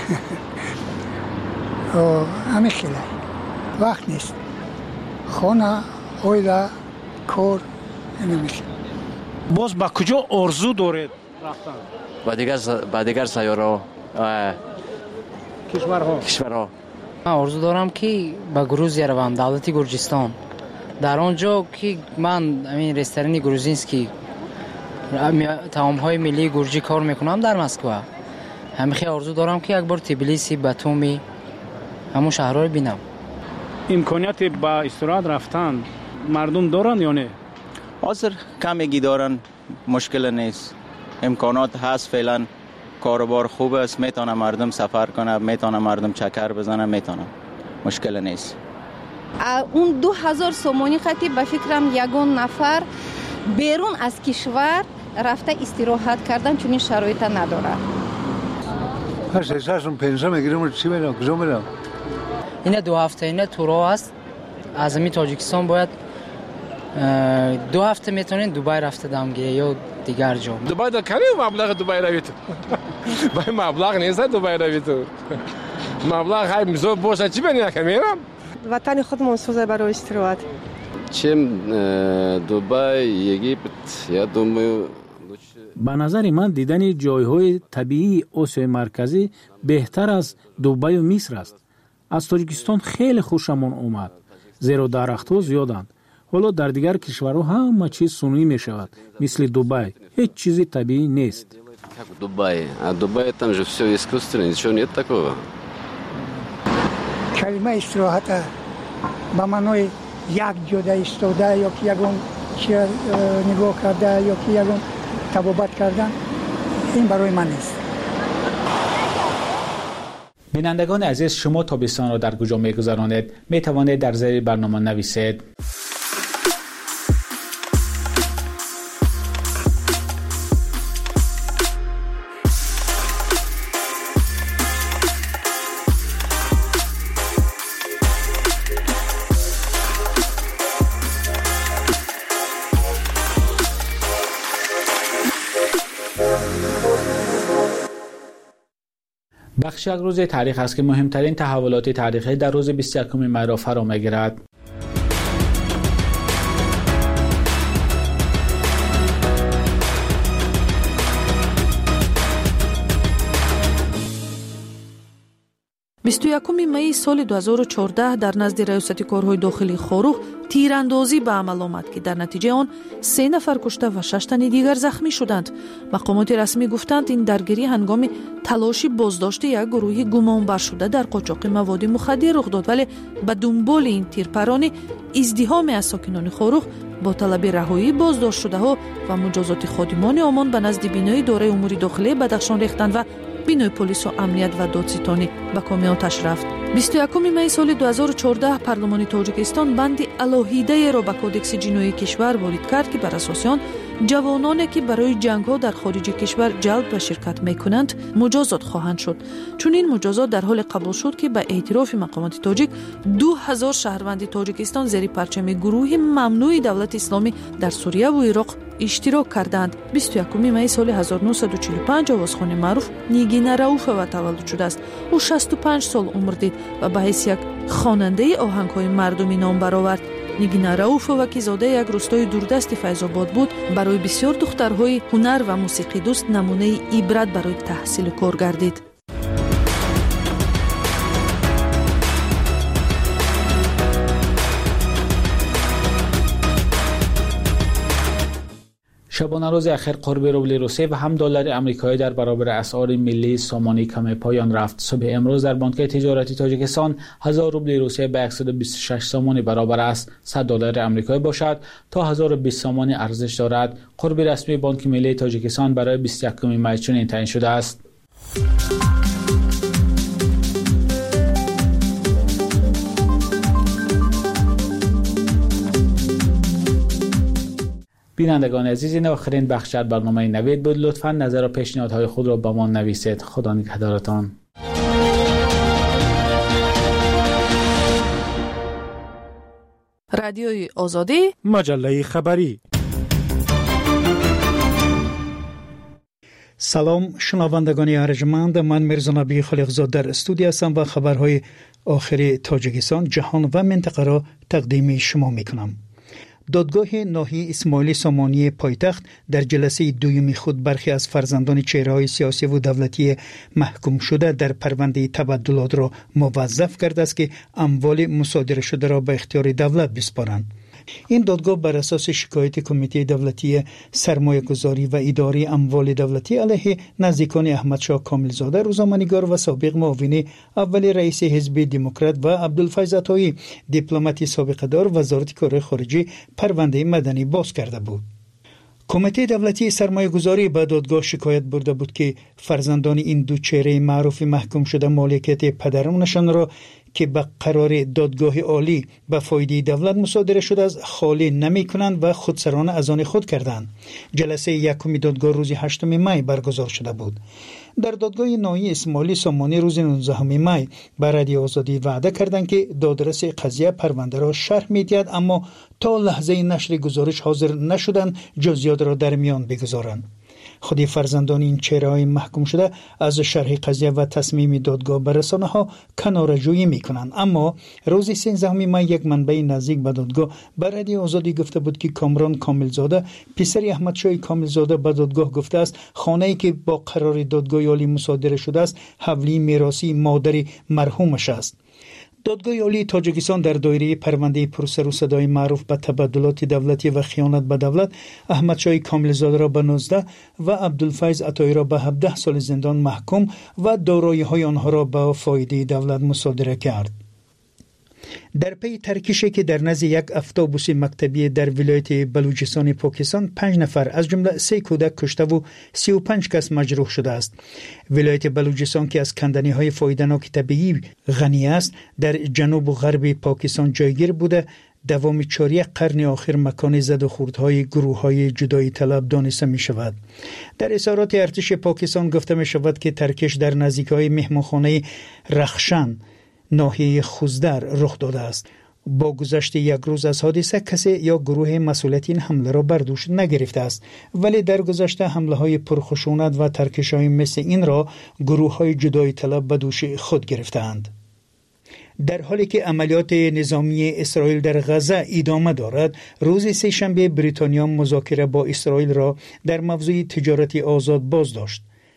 همه خیلی وقت نیست. خانه اویده کار نمیشه. باز با کجا آرزو دارید رفتن؟ با دیگر با دیگر سیاره کشورها کشورها من آرزو دارم که به گروزیا روم، دولتی گرجستان. در آنجا که من همین رستوران گروزینسکی طعام‌های ملی گرجی کار میکنم در مسکو. همیشه آرزو دارم که یک بار تبلیسی، باتومی، همون شهرها رو ببینم. امکانیت با استراحت رفتن مردم دارن یا نه؟ حاضر کمگی دارن، مشکل نیست. امکانات هست، فعلا کاروبار خوب است، میتونه مردم سفر کنه، میتونه مردم چکر بزنه، میتونه، مشکل نیست. اون دو هزار سومانی خطی به فکرم یگان نفر بیرون از کشور رفته استراحت کردن چون این شرایط نداره. هر سه‌شون پنجاه میگیرم چی میرم کجا میرم؟ این دو هفته اینه تورا است. از می تاجیکستان باید دو هفته میتونین دبی رفته دامگیره یا دیگر جا. دبی دا کمی مبلغ دبی روید. با مبلغ نیست دبی روید. مبلغ های میزو باشه چی بنی نکمیرم؟ وطن خودمون سوزه برای استراحت. چم دبی یگیپت یا دومو به نظر من دیدن جایهای طبیعی آسیای مرکزی بهتر از دبی و مصر است. از تاجیکستان خیلی خوشمون اومد. زیرا درخت‌ها زیادند. حالا در دیگر کشورها همه چیز صنعی می شود. مثل دبی هیچ چیزی طبیعی نیست. دبی، دبی там же все искусственно, ничего нет такого. کلمه استراحت به معنای یک جوده ایستاده یا که یگون چیز نگاه کرده یا که یگون تبابت کردن، این برای من نیست. بینندگان عزیز، شما تابستان را در کجا می‌گذرانید؟ می‌توانید در زیر برنامه نویسید. بخش یک روز تاریخ است که مهمترین تحولات تاریخی در روز بیست و یکم می را فرا می‌گیرد. بیست و یکم می سال دو هزار و چهارده در نزد ریاست کارهای داخلی خاروخ تیراندازی به عمل آمد که در نتیجه آن سه نفر کشته و شش تن دیگر زخمی شدند. مقامات رسمی گفتند این درگیری هنگام تلاشی بازداشت یک گروه گمانبر شده در قاچاق مواد مخدر رخ داد، ولی به دنبال این تیرپرانی ازدحام از ساکنان خاروخ با طلب رهایی بازداشت شده ها و مجازات خادمان آمان به نزد بینای اداره امور داخلی بدخشان ریختند و بینای پلیس و امنیت و دادستانی به کام آتش رفت. بیست و یکم می سال دو هزار و چهارده پارلمان تاجیکستان بندی الهیده را به کودکس جنایی کشور وارد کرد که بر اساس آن جوانانی که برای جنگ ها در خارج کشور جلب و شرکت می کنند مجازات خواهند شد. چون این مجازات در حال قبول شد که به اعتراف مقامات تاجیک دو هزار شهروند تاجیکستان زیر پرچم گروه ممنوع دولت اسلامی در سوریه و عراق اشتراک کردند. بیست و یکم می سال هزار و نهصد و چهل و پنج آوازخوان معروف نیگینا رئوفова تولد شده است. او شصت و پنج سال عمر دید و به حیث یک خواننده آهنگ‌های مردمی نام برآورد. نیگینا رئوفова که زاده یک روستای دوردست فیض آباد بود، برای بسیار دخترهای هنر و موسیقی دوست نمونه عبرت برای تحصیل کار گردید. شبانه روز اخیر قرب روبل روسی و هم دلار آمریکایی در برابر اسعار ملی سامانی کم پایان رفت. صبح امروز در بانک تجارتی تاجیکستان هزار روبل روسی به صد و بیست و شش سامانی برابر است. صد دلار آمریکایی باشد تا هزار و بیست سامانی ارزش دارد. قرب رسمی بانک ملی تاجیکستان برای بیست و یکم می چنین تعیین شده است. بینندگان عزیز، این آخرین بخش از برنامه نوید بود. لطفاً نظر و پیشنهادهای خود را با ما نویسید. خدا نگهدارتان. رادیوی آزادی، مجله خبری. سلام شنوندگان ارجمند، من میرزا نبی خلیقزاد در استودیو هستم و خبرهای آخر تاجیکستان، جهان و منطقه را تقدیم شما میکنم. دادگاه ناحیه اسماعیل سامانی پایتخت در جلسه دومی خود برخی از فرزندان چهره‌های سیاسی و دولتی محکوم شده در پرونده تبدلات را موظف کرده است که اموال مصادره شده را به اختیار دولت بسپارند. این دادگاه بر اساس شکایت کمیته دولتی سرمایه گذاری و اداره اموال دولتی علیه نزدیکان احمدشاه کاملزاده، روزنامه‌نگار و سابق معاون اول رئیس حزب دموکرات و عبدالفیض عطایی، دیپلمات سابقه دار وزارت کارهای خارجه، پرونده مدنی باز کرده بود. کمیته دولتی سرمایه گذاری به دادگاه شکایت برده بود که فرزندان این دو چهره معروف محکوم شده مالکیت پدرانشان را که به قرار دادگاه عالی به فایده دولت مصادره شده از خالی نمی کنند و خودسرانه از آن خود کردند. جلسه یکم دادگاه روز هشتم می برگزار شده بود. در دادگاه ناحیه اسماعیل سامانی روز نوزدهم می به رادیو آزادی وعده کردند که دادرس قضیه پرونده را شرح می‌دهد، اما تا لحظه نشر گزارش حاضر نشدند جزئیات را در میان بگذارند. خودی فرزندان این چهره‌های محکوم شده از شرح قضیه و تصمیم دادگاه بر رسانه‌ها کناره‌جویی می‌کنند، اما روز سیزدهم می یک منبع نزدیک به دادگاه به رادیو آزادی گفته بود که کامران کاملزاده، پسر احمدشاه کاملزاده، به دادگاه گفته است خانه‌ای که با قرار دادگاه عالی مصادره شده است حولی میراثی مادر مرحومش است. دادگاه عالی تاجیکستان در دایره پرونده پرسر و صدای معروف به تبدلات دولتی و خیانت به دولت احمدشاه کاملزاده را به نوزده و عبدالفیض عطایی را به هفده سال زندان محکوم و دارایی‌های آنها را به فایده دولت مصادره کرد. در پی ترکشی که در نزد یک اتوبوس مکتبی در ولایت بلوچستان پاکستان پنج نفر از جمله سه کودک کشته و سی و پنج کس مجروح شده است. ولایت بلوچستان که از کندنی‌های فایده‌ناک طبیعی غنی است، در جنوب و غرب پاکستان جایگیر بوده دوام چهار قرن آخر مکان زد و خوردهای گروه‌های جدایی طلب دانسته می شود. در اظهارات ارتش پاکستان گفته می شود که ترکش در نزدیکی مهمانخانه رخشان ناحیه خوزدر رخ داده است. با گذشت یک روز از حادثه کسی یا گروه مسئولیت این حمله را بر دوش نگرفته است، ولی در گذشته حمله های پرخشونت و ترکش های مثل این را گروه های جدایی طلب به دوش خود گرفتند. در حالی که عملیات نظامی اسرائیل در غزه ادامه دارد، روز سه‌شنبه بریتانیا مذاکره با اسرائیل را در موضوع تجارت آزاد باز داشت.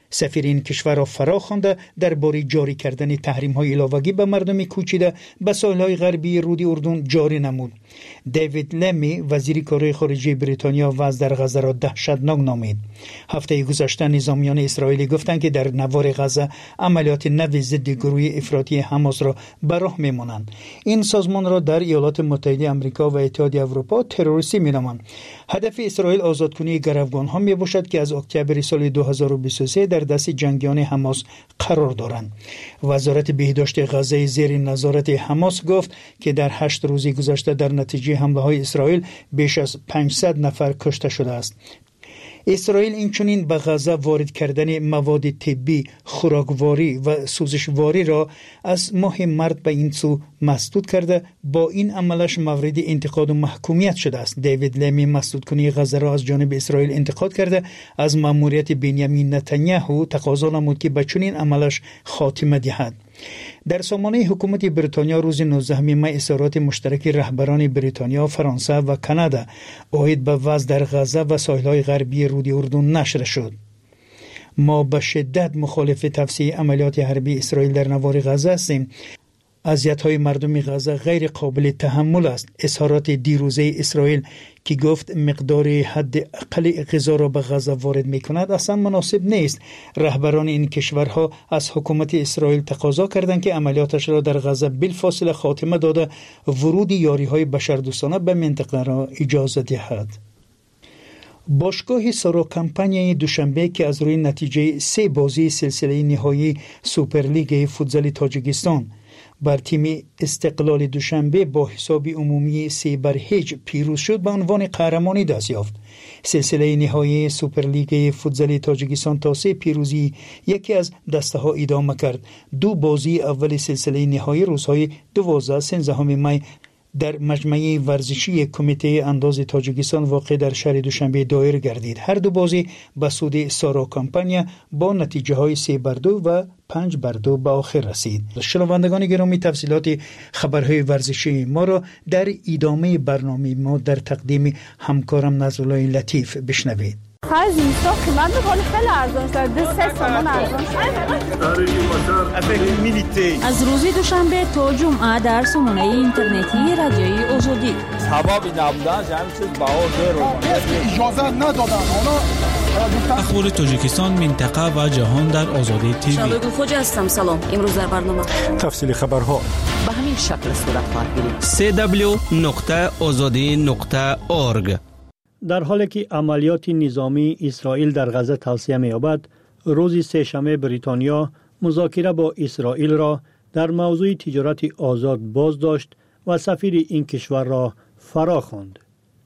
سفیر این کشور را فرا خوانده درباره جاری کردن تحریم‌های علاوه‌ای به مردم کوچیده به ساحل‌های غربی رود اردن جاری نمود. دیوید لمی وزیر کارهای خارجه بریتانیا وضع در غزه را دهشتناک نامید. هفته گذشته نظامیان اسرائیلی گفتند که در نوار غزه عملیات نوی ضد گروه افراطی حماس را به راه می‌مانند. این سازمان را در ایالات متحده آمریکا و اتحادیه اروپا تروریستی می‌نامند. هدف اسرائیل آزادکنی گروگان‌ها میباشد که از اکتبر سال دو هزار و بیست و سه در دست جنگیان حماس قرار دارند. وزارت بهداشت غزه زیر نظارت حماس گفت که در هشت روز گذشته در نتیجه حمله‌های اسرائیل بیش از پانصد نفر کشته شده است. اسرائیل اینچنین به غزه وارد کردن مواد طبی، خوراکواری و سوزشواری را از ماه مارس به این سو مسدود کرده. با این عملش مورد انتقاد و محکومیت شده است. دیوید لمی مسدود کنی غزه را از جانب اسرائیل انتقاد کرده. از مأموریت بنیامین نتانیاهو تقاضا نمود که به چنین عملش خاتمه دهد. در سامانه حکومت بریتانیا روز نوزدهم می اظهارات مشترک رهبران بریتانیا، فرانسه و کانادا عاید به وضع در غزه و ساحل‌های غربی رود اردن نشر شد. ما به شدت مخالف توسعه عملیات حربی اسرائیل در نوار غزه هستیم. اذیت‌های مردم غزه غیر قابل تحمل است. اظهارات دیروزه اسرائیل که گفت مقدار حد اقل غذا را به غزه وارد می‌کند اصلا مناسب نیست. رهبران این کشورها از حکومت اسرائیل تقاضا کردند که عملیاتش را در غزه بالفاصله خاتمه داده ورود یاری‌های بشردوستانه به منطقه را اجازه دهد. باشگاه سارا کمپانی دوشنبه که از روی نتیجه سه بازی سلسله نهایی سوپرلیگ فوتبال تاجیکستان بر تیم استقلال دوشنبه با حساب عمومی سه بر هیچ پیروز شد، به عنوان قهرمانی دست یافت. سلسله نهایی سوپرلیگ فوتبال تاجیکستان تا سه پیروزی یکی از دسته ها ادامه کرد. دو بازی اول سلسله نهایی روزهای دوازده سیزده می در مجمع ورزشی کمیته انداز تاجیکستان واقع در شهر دوشنبه دایر گردید. هر دو بازی به سود سارا کمپانی با نتیجه های سه بر دو و پنج بر دو به آخر رسید. شنوندگان گرامی، تفصیلات خبرهای ورزشی ما را در ادامه برنامه ما در تقدیم همکارم نظرالله لطیف بشنوید. از این سا قیمت بخوری خیلی ارزان شد. دو سه سامان ارزان شد. از روزی دوشنبه تا جمعه در سامانه اینترنتی رادیوی آزادی. سبابی نبودن جمعی چیز باور رو اجازه ندادن. اخبار تاجیکستان، منطقه و جهان در آزادی تیوی. شبگو خوج هستم. سلام. امروز در برنامه تفصیل خبرها به همین شکل صورت خواهد گرفت. سه دبلیو نقطه آزادی نقطه اورگ. در حالی که عملیات نظامی اسرائیل در غزه توسعه می‌یابد، روز سه‌شنبه بریتانیا مذاکره با اسرائیل را در موضوع تجارت آزاد باز داشت و سفیر این کشور را فرا خواند.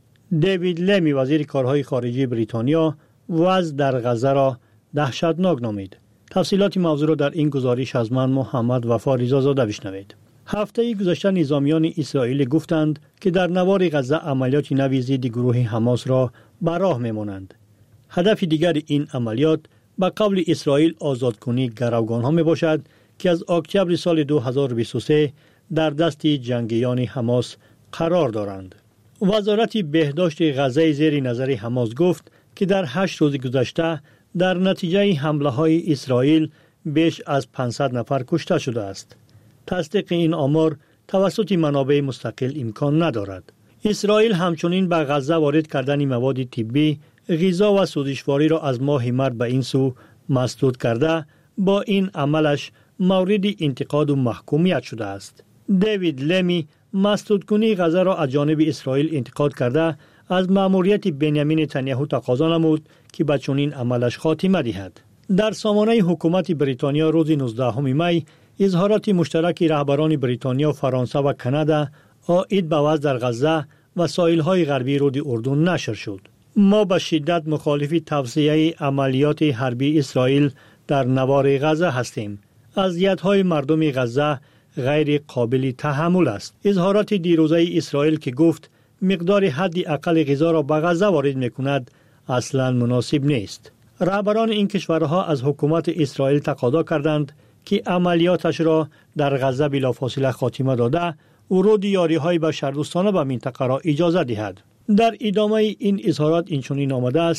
دیوید لمی وزیر کارهای خارجه بریتانیا وضع در غزه را دهشتناک نامید. تفصیلات موضوع را در این گزارش از من محمد وفا رضازاده بشنوید. هفته گذشته نظامیان اسرائیل گفتند که در نوار غزه عملیات نوی ضد گروه حماس را به راه می‌مانند. هدف دیگر این عملیات به قول اسرائیل آزادکنی گروگان‌ها میباشد که از اکتبر سال دو هزار و بیست و سه در دست جنگیان حماس قرار دارند. وزارت بهداشت غزه زیر نظر حماس گفت که در هشت روز گذشته در نتیجه حمله‌های اسرائیل بیش از پانصد نفر کشته شده است. تصدیق این آمار توسط منابع مستقل امکان ندارد. اسرائیل همچنین به غزه وارد کردن مواد طبی، غذا و سوزشواری را از ماه مارس به این سو مسدود کرده، با این عملش مورد انتقاد و محکومیت شده است. دیوید لمی مسدود کنی غزه را از جانب اسرائیل انتقاد کرده، از مأموریت بنیامین نتانیاهو تقاضا نمود که به چنین عملش خاتمه دهد. در سامانه حکومت بریتانیا روز نوزدهم می اظهارات مشترک رهبران بریتانیا، فرانسه و کانادا عاید به وضع در غزه و ساحل‌های غربی رود اردن نشر شد. ما به شدت مخالف توسعه عملیات حربی اسرائیل در نوار غزه هستیم. اذیت‌های مردم غزه غیر قابل تحمل است. اظهارات دیروزه اسرائیل که گفت مقدار حد اقل غذا را به غزه وارد می‌کند اصلاً مناسب نیست. رهبران این کشورها از حکومت اسرائیل تقاضا کردند که عملیاتش را در غزه بلافاصله خاتمه داده ورود یاری‌های بشردوستانه به منطقه را اجازه دهد. در ادامه این اظهارات اینچنین آمده است: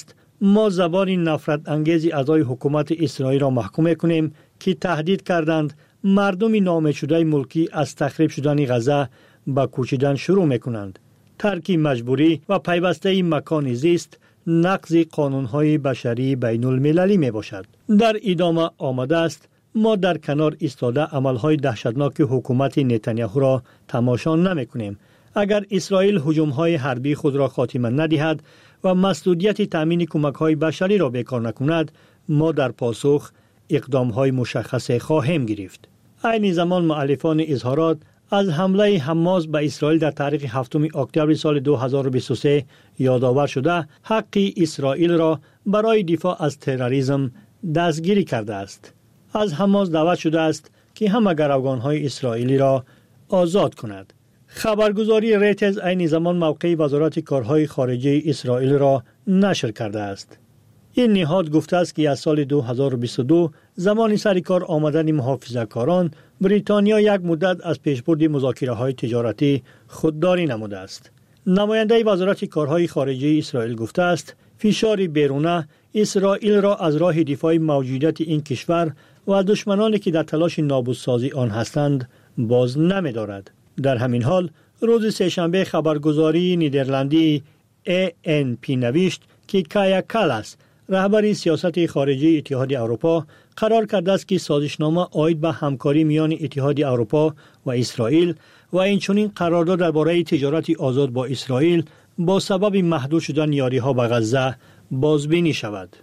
ما زبان نفرت انگیز اعضای حکومت اسرائیل را محکوم می‌کنیم که تهدید کردند مردم ناامید شده ملکی از تخریب شدن غزه به کوچیدن شروع می‌کنند. ترک مجبوری و پیوسته مکان زیست نقض قانون‌های بشری بین المللی میباشد. در ادامه آمده است ما در کنار ایستاده عملهای دهشتناک حکومت نتانیاهو را تماشا نمی‌کنیم. اگر اسرائیل هجوم‌های حربی خود را خاتمه ندهد و مسئولیت تامین کمک‌های بشری را بیکار نکند، ما در پاسخ اقدام‌های مشخص خواهیم گرفت. عین زمان مؤلفان اظهارات از حمله حماس به اسرائیل در تاریخ هفتم اکتبر سال دو هزار و بیست و سه یادآور شده حق اسرائیل را برای دفاع از تروریسم دستگیری کرده است. از حماس دعوت شده است که همه گروگان‌های اسرائیلی را آزاد کند. خبرگزاری ریترز عین زمان موقع وزارت کارهای خارجه اسرائیل را نشر کرده است. این نهاد گفته است که از سال دو هزار و بیست و دو زمان سر کار آمدن محافظه‌کاران، بریتانیا یک مدت از پیشبرد مذاکره‌های تجارتی خودداری نموده است. نماینده وزارت کارهای خارجه اسرائیل گفته است فشار بیرونه اسرائیل را از راه دفاع موجودیت این کشور و دشمنانی که در تلاش نابودسازی آن هستند باز نمی‌دارد. در همین حال روز سه‌شنبه خبرگزاری نیدرلندی ای ان پی نوشت که کایا کالاس رهبر سیاست خارجی اتحاد اروپا قرار کرده است که سازشنامه عاید به همکاری میان اتحاد اروپا و اسرائیل و اینچنین قرارداد درباره تجارت آزاد با اسرائیل با سبب محدود شدن یاری‌ها به غزه بازبینی شود.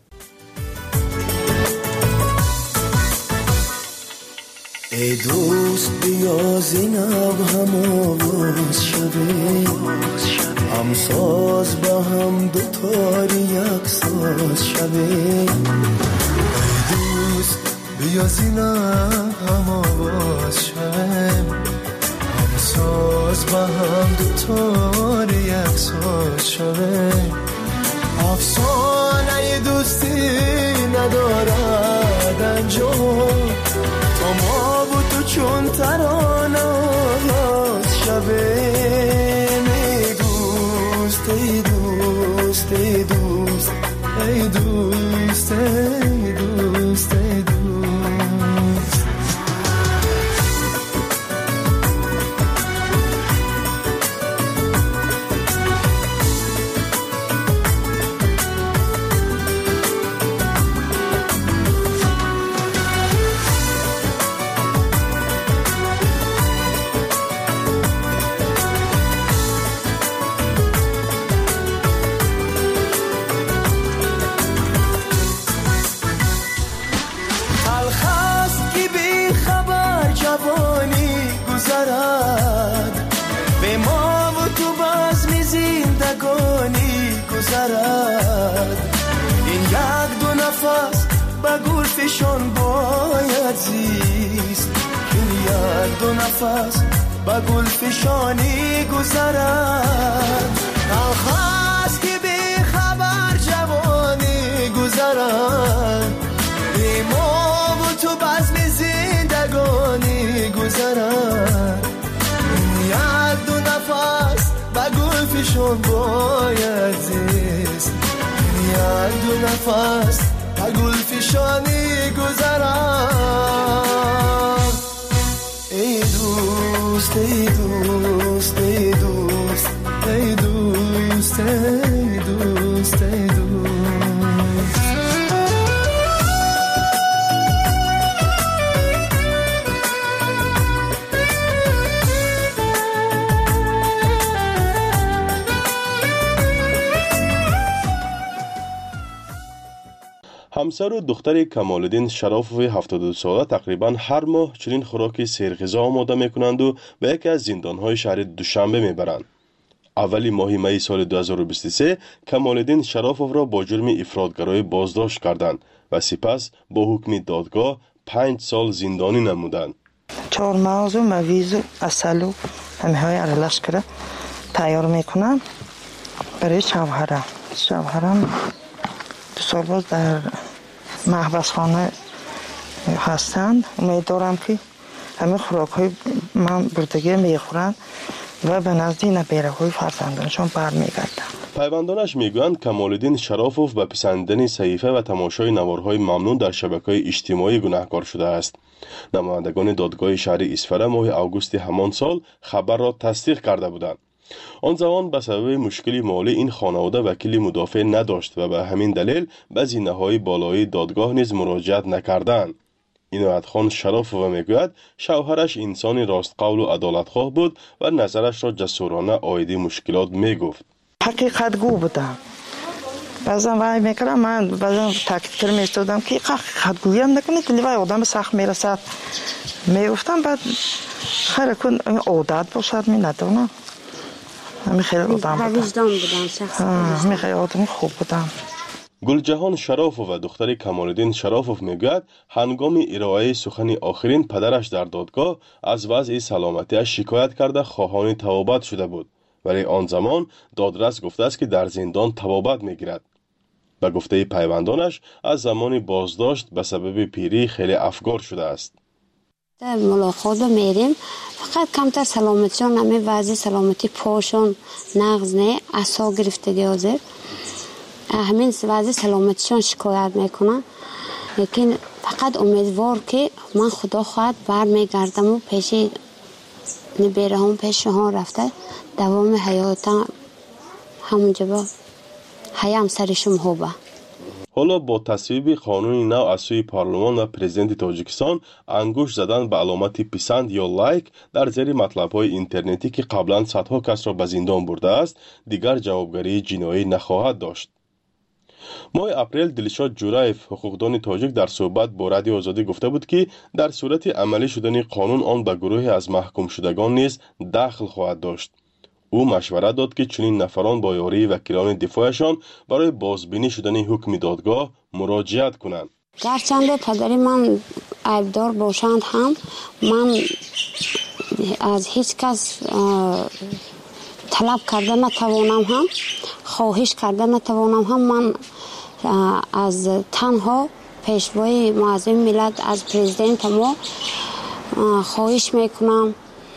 ای دوست بیا زینب هم آواز شده، هم ساز با هم دوتاری یک ساز شده. ای دوست بیا زینب هم آواز شده، هم ساز با هم دوتاری یک ساز شده. افسانه دوستی ندارد انجام، تو ما و تو چون ترانه آغاز شبه. ای دوست ای دوست ای دوست ای دوست ای دوست ای دوست. به ما و تو بزم زندگانی گذرد. این یک دو نفس به گل فشان باید زیست، این یک دو نفس به گل فشانی گذرد. نخواست که بی خبر جوانی گذرد، به ما و تو بزم زندگانی گذرد. یک دو نفس به گل فشان باید زیست، یک دو نفس به گل فشانی گذرد. ای دوست ای دوست ای دوست ای دوست ای دوست ای دوست. همسر و دختر کمال‌الدین شرافوف هفتاد و دو ساله تقریبا هر ماه چنین خوراک سیرغذا آماده میکنند و به یکی از زندان‌های شهر دوشنبه میبرند. اولی ماه می سال دو هزار و بیست و سه کمال‌الدین شرافوف را با جرم افراطگرایی بازداشت کردند و سپس با حکم دادگاه پنج سال زندانی نمودند. چهار موضوع مویزو اصلو همه‌های ارلش کرده تیار میکنم برای شوهرم. شوهرم دو سال باز در محبس خانه هستند. امیدوارم که همه خوراک های من بردگی میخورن و به نزدی نبیره های فرزندانشون برمیگردن. پیوندانش میگویند کمالالدین شرافوف به پسندیدن صحیفه و تماشای نوارهای ممنوع در شبکه‌های اجتماعی گناهکار شده است. نمایندگان دادگاه شهری اسفره ماه آگوست همان سال خبر را تصدیق کرده بودند. آن زمان به سبب مشکلی مالی این خانواده وکیل مدافع نداشت و به همین دلیل به زینه‌های بالایی دادگاه نیز مراجعت نکردند. عنایت خان شرافوف میگوید شوهرش انسانی راستقول و عدالتخواه بود و نظرش را جسورانه عایده مشکلات میگفت. حقیقت گو بودم. بعضا وای میکردم، من بعضا تاکید میستودم که حقیقت گویی هم نکنید که لیوای آدم سخت میرسد. میگفتم بعد خیلی کن عادت باشد می ندونم. همین خیلی آدم بودم. همین خیلی آدم خوب بودم. گلجهان شرافوف و دختر کمالالدین شرافوف میگوید هنگام ارائه سخن آخرین پدرش در دادگاه از وضع سلامتیش شکایت کرده خواهان توبت شده بود، ولی آن زمان دادرس گفته است که در زندان توبت میگیرد. به گفته پیوندانش از زمان بازداشت به سبب پیری خیلی افگار شده است. در ملاقات میریم فقط کمتر سلامتیشون نمی وضع سلامتی پاشون نغز نه عصا گرفتگی حاضر همین وضع سلامتیشون شکایت میکنن، لیکن فقط امیدوار که من خدا خواهد بر میگردم و پیش نبیره هم پیش ها رفته دوام حیاتم همونجا با حیام سرشم خوبه. حالا با تصویب قانون نو از سوی پارلمان و پرزیدنت تاجیکستان انگوش زدن به علامت پسند یا لایک در زیر مطلب‌های اینترنتی که قبلا صدها کس را به زندان برده است دیگر جوابگری جنایی نخواهد داشت. ماه اپریل دلشاد جورایف حقوقدان تاجیک در صحبت با رادیو آزادی گفته بود که در صورت عملی شدن قانون آن به گروهی از محکوم شدگان نیز دخل خواهد داشت. او مشورت داد که چنین نفران با یاری وکیلان دفاعشان برای بازبینی شدن حکم دادگاه مراجعت کنند. گرچند پدری من عیبدار باشند هم من از هیچ کس طلب کرده نتوانم هم خواهش کرده نتوانم هم من از تنها پیشوای معظم ملت از پرزیدنت ما خواهش میکنم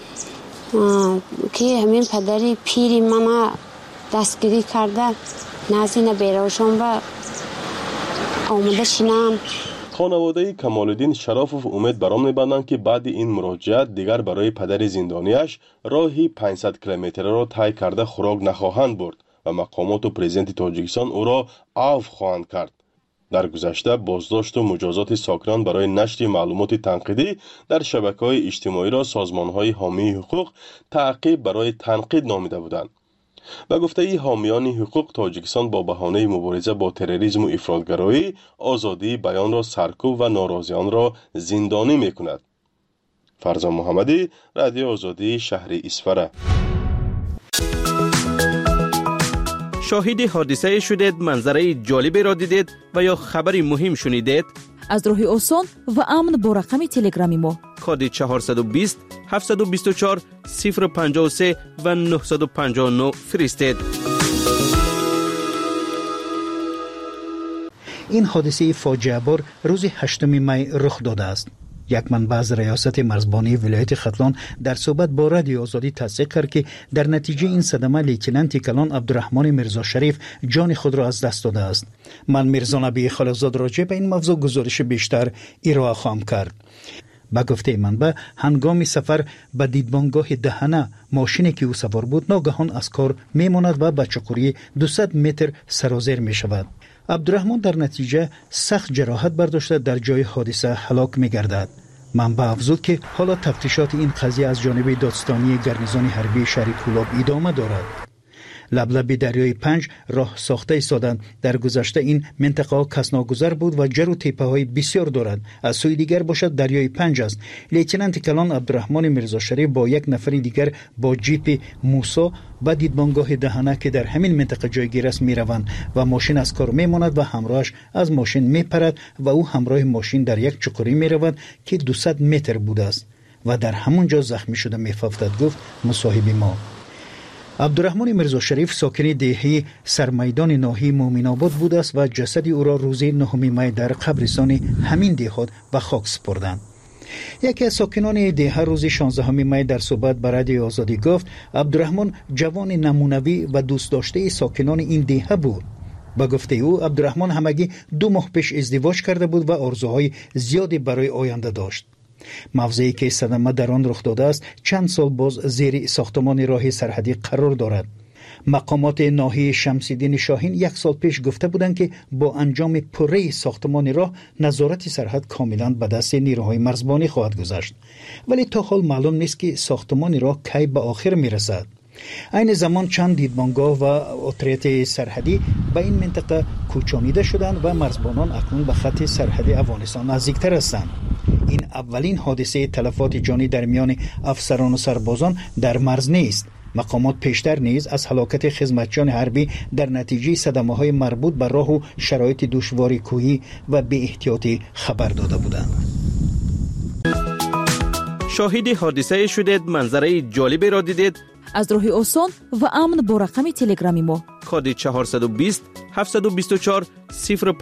که همین پدری پیری من دستگیری کرده نزدین بیراشون و آمده شینم. خانواده کمالالدین شرافوف امید برام می‌بندند که بعد این مراجعت دیگر برای پدر زندانیش راهی پانصد کیلومتری را طی کرده خوراک نخواهند برد و مقامات و پرزیدنت تاجیکستان او را عفو خواهند کرد. در گذشته بازداشت و مجازات ساکنان برای نشر معلومات تنقیدی در شبکه‌های اجتماعی را سازمان‌های حامی حقوق تعقیب برای تنقید نامیده بودند. به گفته ای حامیان حقوق تاجیکستان با بهانه مبارزه با تروریسم و افراطگرایی آزادی بیان را سرکوب و ناراضیان را زندانی می‌کند. فرزان محمدی، رادیو آزادی، شهر اسفره. شاهد حادثه شدید، منظره جالبی را دیدید و یا خبری مهم شنیدید؟ از راه آسان و امن با رقم تلگرامی ما کد چهارصد و بیست هفتصد و بیست و چهار صفر پنجاه و سه و نهصد و پنجاه و نه فرستید. این حادثه فاجعه بار روز هشتم می رخ داده است. یک منبع از ریاست مرزبانی ولایت ختلان در صحبت با رادیو آزادی تصدیق کرد که در نتیجه این صدمه لیتنانت کلان عبدالرحمن میرزا شریف جان خود را از دست داده است. من میرزا نبی خالقزاد راجع به این موضوع گزارش بیشتر ارائه خواهم کرد. با گفته منبع هنگام سفر به دیدبانگاه دهنه ماشینی که او سوار بود ناگهان از کار میماند و به چقوری دویست متر سرازیر می شود. عبدالرحمن در نتیجه سخت جراحت برداشته در جای حادثه هلاک می گردد. منبع افزود که حالا تفتیشات این قضیه از جانب دادستانی گارنیزون حربی شهر کولاب ادامه دارد. لبلب دریای پنج راه ساخته ایستادند. در گذشته این منطقه کسناگذر بود و جر و تپه های بسیار دارد. از سوی دیگر باشد دریای پنج است. لیتنانت کلان عبدالرحمن میرزا شریف با یک نفر دیگر با جیپ موسی به دیدبانگاه دهنه که در همین منطقه جایگیر است میروند و ماشین از کار میماند و همراهش از ماشین میپرد و او همراه ماشین در یک چقوری میرود که دویست متر بوده است و در همونجا زخمی شده میفافتد، گفت مصاحب ما. عبدالرحمن میرزا شریف ساکن دهه سرمیدان ناحیه مومن‌آباد بوده است و جسد او را روز نهم می در قبرستان همین دهات به خاک سپردند. یکی از ساکنان دیه روز شانزدهم می در صحبت با رادیو آزادی گفت عبدالرحمن جوان نمونوی و دوست داشته ساکنان این دیه بود. با گفته او عبدالرحمن همگی دو ماه پیش ازدواج کرده بود و آرزوهای زیادی برای آینده داشت. موضعی که صدمه در آن رخ داده است چند سال باز زیر ساختمان راه سرحدی قرار دارد. مقامات ناحیه شمس‌الدین شاهین یک سال پیش گفته بودند که با انجام پره ساختمان راه نظارت سرحد کاملا به دست نیروهای مرزبانی خواهد گذشت، ولی تا حال معلوم نیست که ساختمان راه کی به آخر میرسد. این زمان چند دیدبانگاه و اتریت سرحدی به این منطقه کوچانیده شدند و مرزبانان اکنون به خط سرحدی افغانستان نزدیکتر هستند. این اولین حادثه تلفات جانی در میان افسران و سربازان در مرز نیست. مقامات پیشتر نیز از هلاکت خدمتچیان حربی در نتیجه صدمه‌های مربوط به راه و شرایط دشوار کوهی و بی احتیاطی خبر داده بودند. شاهد حادثه شدید، منظره جالبی را دیدید؟ از راه آسان و امن با رقم تلگرامی ما کد چهارصد و بیست هفتصد و بیست و چهار صفر